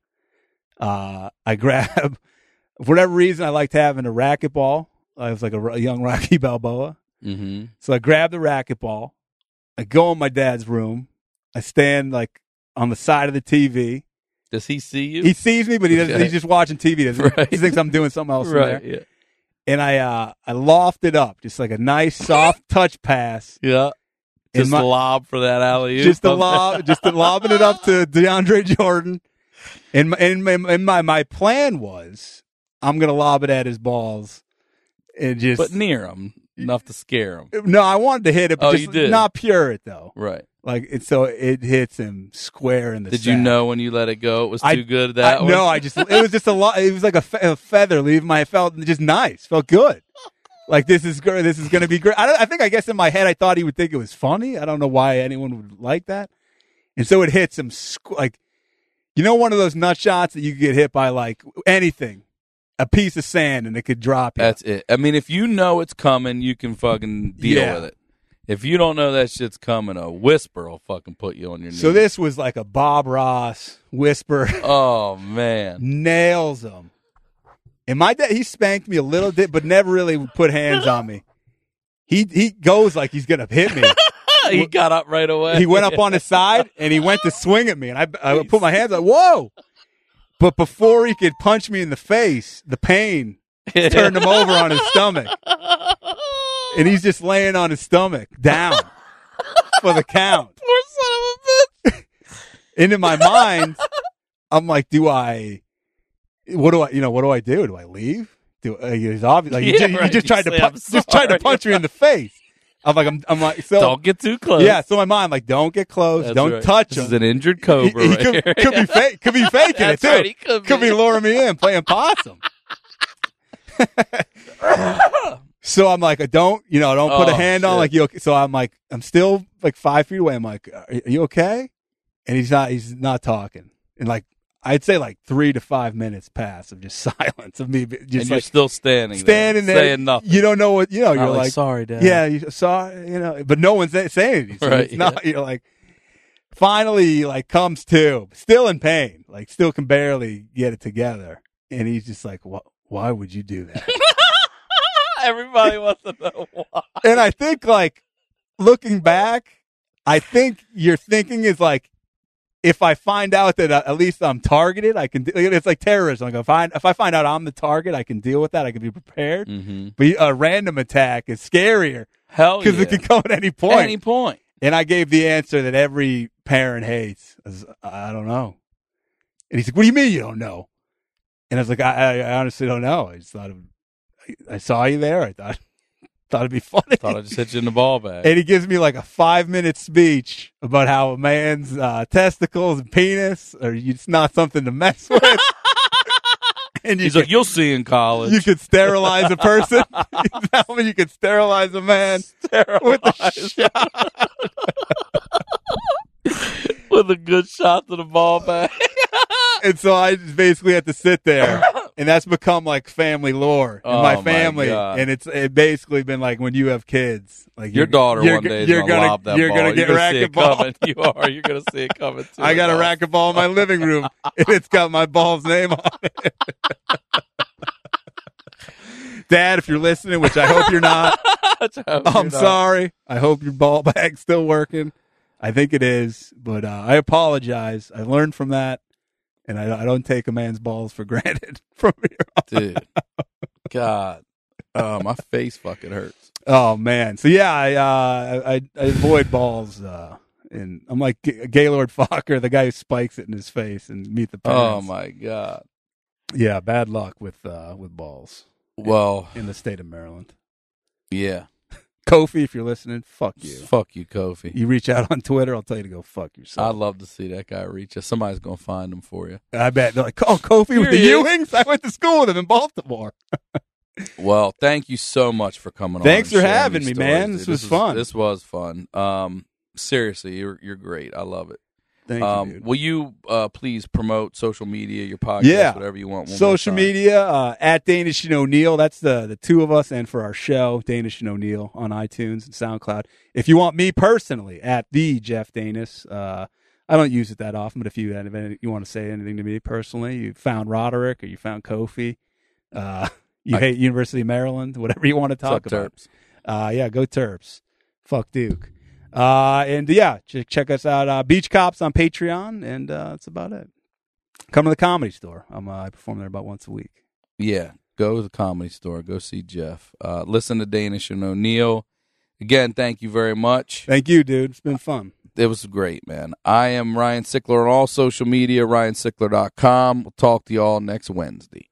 I grab, for whatever reason, I liked having a racquetball. I was like a young Rocky Balboa. Mm-hmm. So I grab the racquetball. I go in my dad's room. I stand like on the side of the TV. Does he see you? He sees me, but he's just watching TV. Right. He thinks I'm doing something else in there. Yeah. And I loft it up, just like a nice soft touch pass. Yeah. Just lob for that alley-oop. Just lobbing it up to DeAndre Jordan. And my plan was, I'm gonna lob it at his balls, and but near him enough to scare him. No, I wanted to hit it, but you did. Not pure it though. Right. So it hits him square in the. Did sack. you know when you let it go it was too good? That one? No, it was just a lot. It was like a feather leaving my. It felt just nice. Felt good. Like this is going to be great. I guess in my head I thought he would think it was funny. I don't know why anyone would like that. And so it hits him one of those nut shots that you could get hit by like anything, a piece of sand, and it could drop you. That's it. I mean, if you know it's coming, you can fucking deal with it. If you don't know that shit's coming, a whisper will fucking put you on your knees. So this was like a Bob Ross whisper. Oh man, nails him. And my dad, he spanked me a little bit, but never really put hands on me. He goes like he's gonna hit me. He got up right away. He went up on his side and he went to swing at me, and I put my hands like, whoa! But before he could punch me in the face, the pain turned him over on his stomach. And he's just laying on his stomach, down for the count. Poor son of a bitch. And in my mind, I'm like, what do I do? Do I leave? He's obvious. Like, you just tried to punch me in the face. I'm like, so don't get too close. Yeah, so in my mind, I'm like, don't get close, That's don't right. touch This him. is an injured cobra. He right could here. be faking That's it too. right, he could be. luring me in, playing possum. So I'm like, don't put a hand on, shit. like, you okay? So I'm like, I'm still like 5 feet away. I'm like, are you okay? And he's not talking. And like, I'd say like 3 to 5 minutes pass of just silence of me, just And you're like still standing there, saying nothing. You don't know what you're Not like. Sorry, Dad. Yeah, you sorry, but no one's saying anything. So Right, it's not. You're like, finally, he like comes to, still in pain, like still can barely get it together, and he's just like, why would you do that? Everybody wants to know why. And I think, like, looking back, I think your thinking is like, if I find out that at least I'm targeted, I can. It's like terrorism. Like if I find out I'm the target, I can deal with that. I can be prepared. Mm-hmm. But a random attack is scarier Hell because yeah. it can come at any point. Any point. And I gave the answer that every parent hates. I don't know. And he's like, "What do you mean you don't know?" And I was like, "I honestly don't know. I just thought I saw you there. I thought it'd be funny." Thought I just hit you in the ball bag. And he gives me like a 5-minute speech about how a man's testicles and penis are it's not something to mess with. And He's like, you'll see in college. you could sterilize a person. He's telling me you could sterilize a man with a shot. With a good shot to the ball bag. And so I just basically had to sit there, and that's become like family lore in my family. God. And it's basically been like when you have kids, like Your daughter one day is gonna lob that you're ball. gonna get see it racquetball. coming. You are. You're gonna see it coming too. I got a racquetball in my living room, and it's got my ball's name on it. Dad, if you're listening, which I hope you're not, I'm sorry. I hope your ball bag's still working. I think it is, but I apologize. I learned from that, and I don't take a man's balls for granted from here on. Dude. God. Oh, my face fucking hurts. Oh man. So yeah, I avoid balls, and I'm like Gaylord Fokker, the guy who spikes it in his face and Meet the Parents. Oh my God. Yeah, bad luck with balls. Well, in the state of Maryland. Yeah. Kofi, if you're listening, fuck you. Fuck you, Kofi. You reach out on Twitter, I'll tell you to go fuck yourself. I'd love to see that guy reach us. Somebody's going to find him for you. I bet. They're like, oh, Kofi Here with the he is. Ewings? I went to school with him in Baltimore. Well, thank you so much for coming on. Thanks and for sharing having these me, man. stories, This dude. was fun. This was fun. Seriously, you're great. I love it. Thank you, dude. Will you please promote social media, your podcast, Yeah. whatever you want? one more Social time? media, at Danish and O'Neill. That's the two of us, and for our show, Danish and O'Neill on iTunes and SoundCloud. If you want me personally, at the Jeff Danis. I don't use it that often, but if you want to say anything to me personally, you found Roderick or you found Kofi, you hate University of Maryland, whatever you want to talk about. Terps? Yeah, go Terps. Fuck Duke. And yeah, check us out. Beach Cops on Patreon, and that's about it. Come to the Comedy Store. I perform there about once a week. Yeah, go to the Comedy Store. Go see Jeff. Listen to Danish and O'Neill. Again, thank you very much. Thank you, dude. It's been fun. It was great, man. I am Ryan Sickler on all social media, ryansickler.com. We'll talk to you all next Wednesday.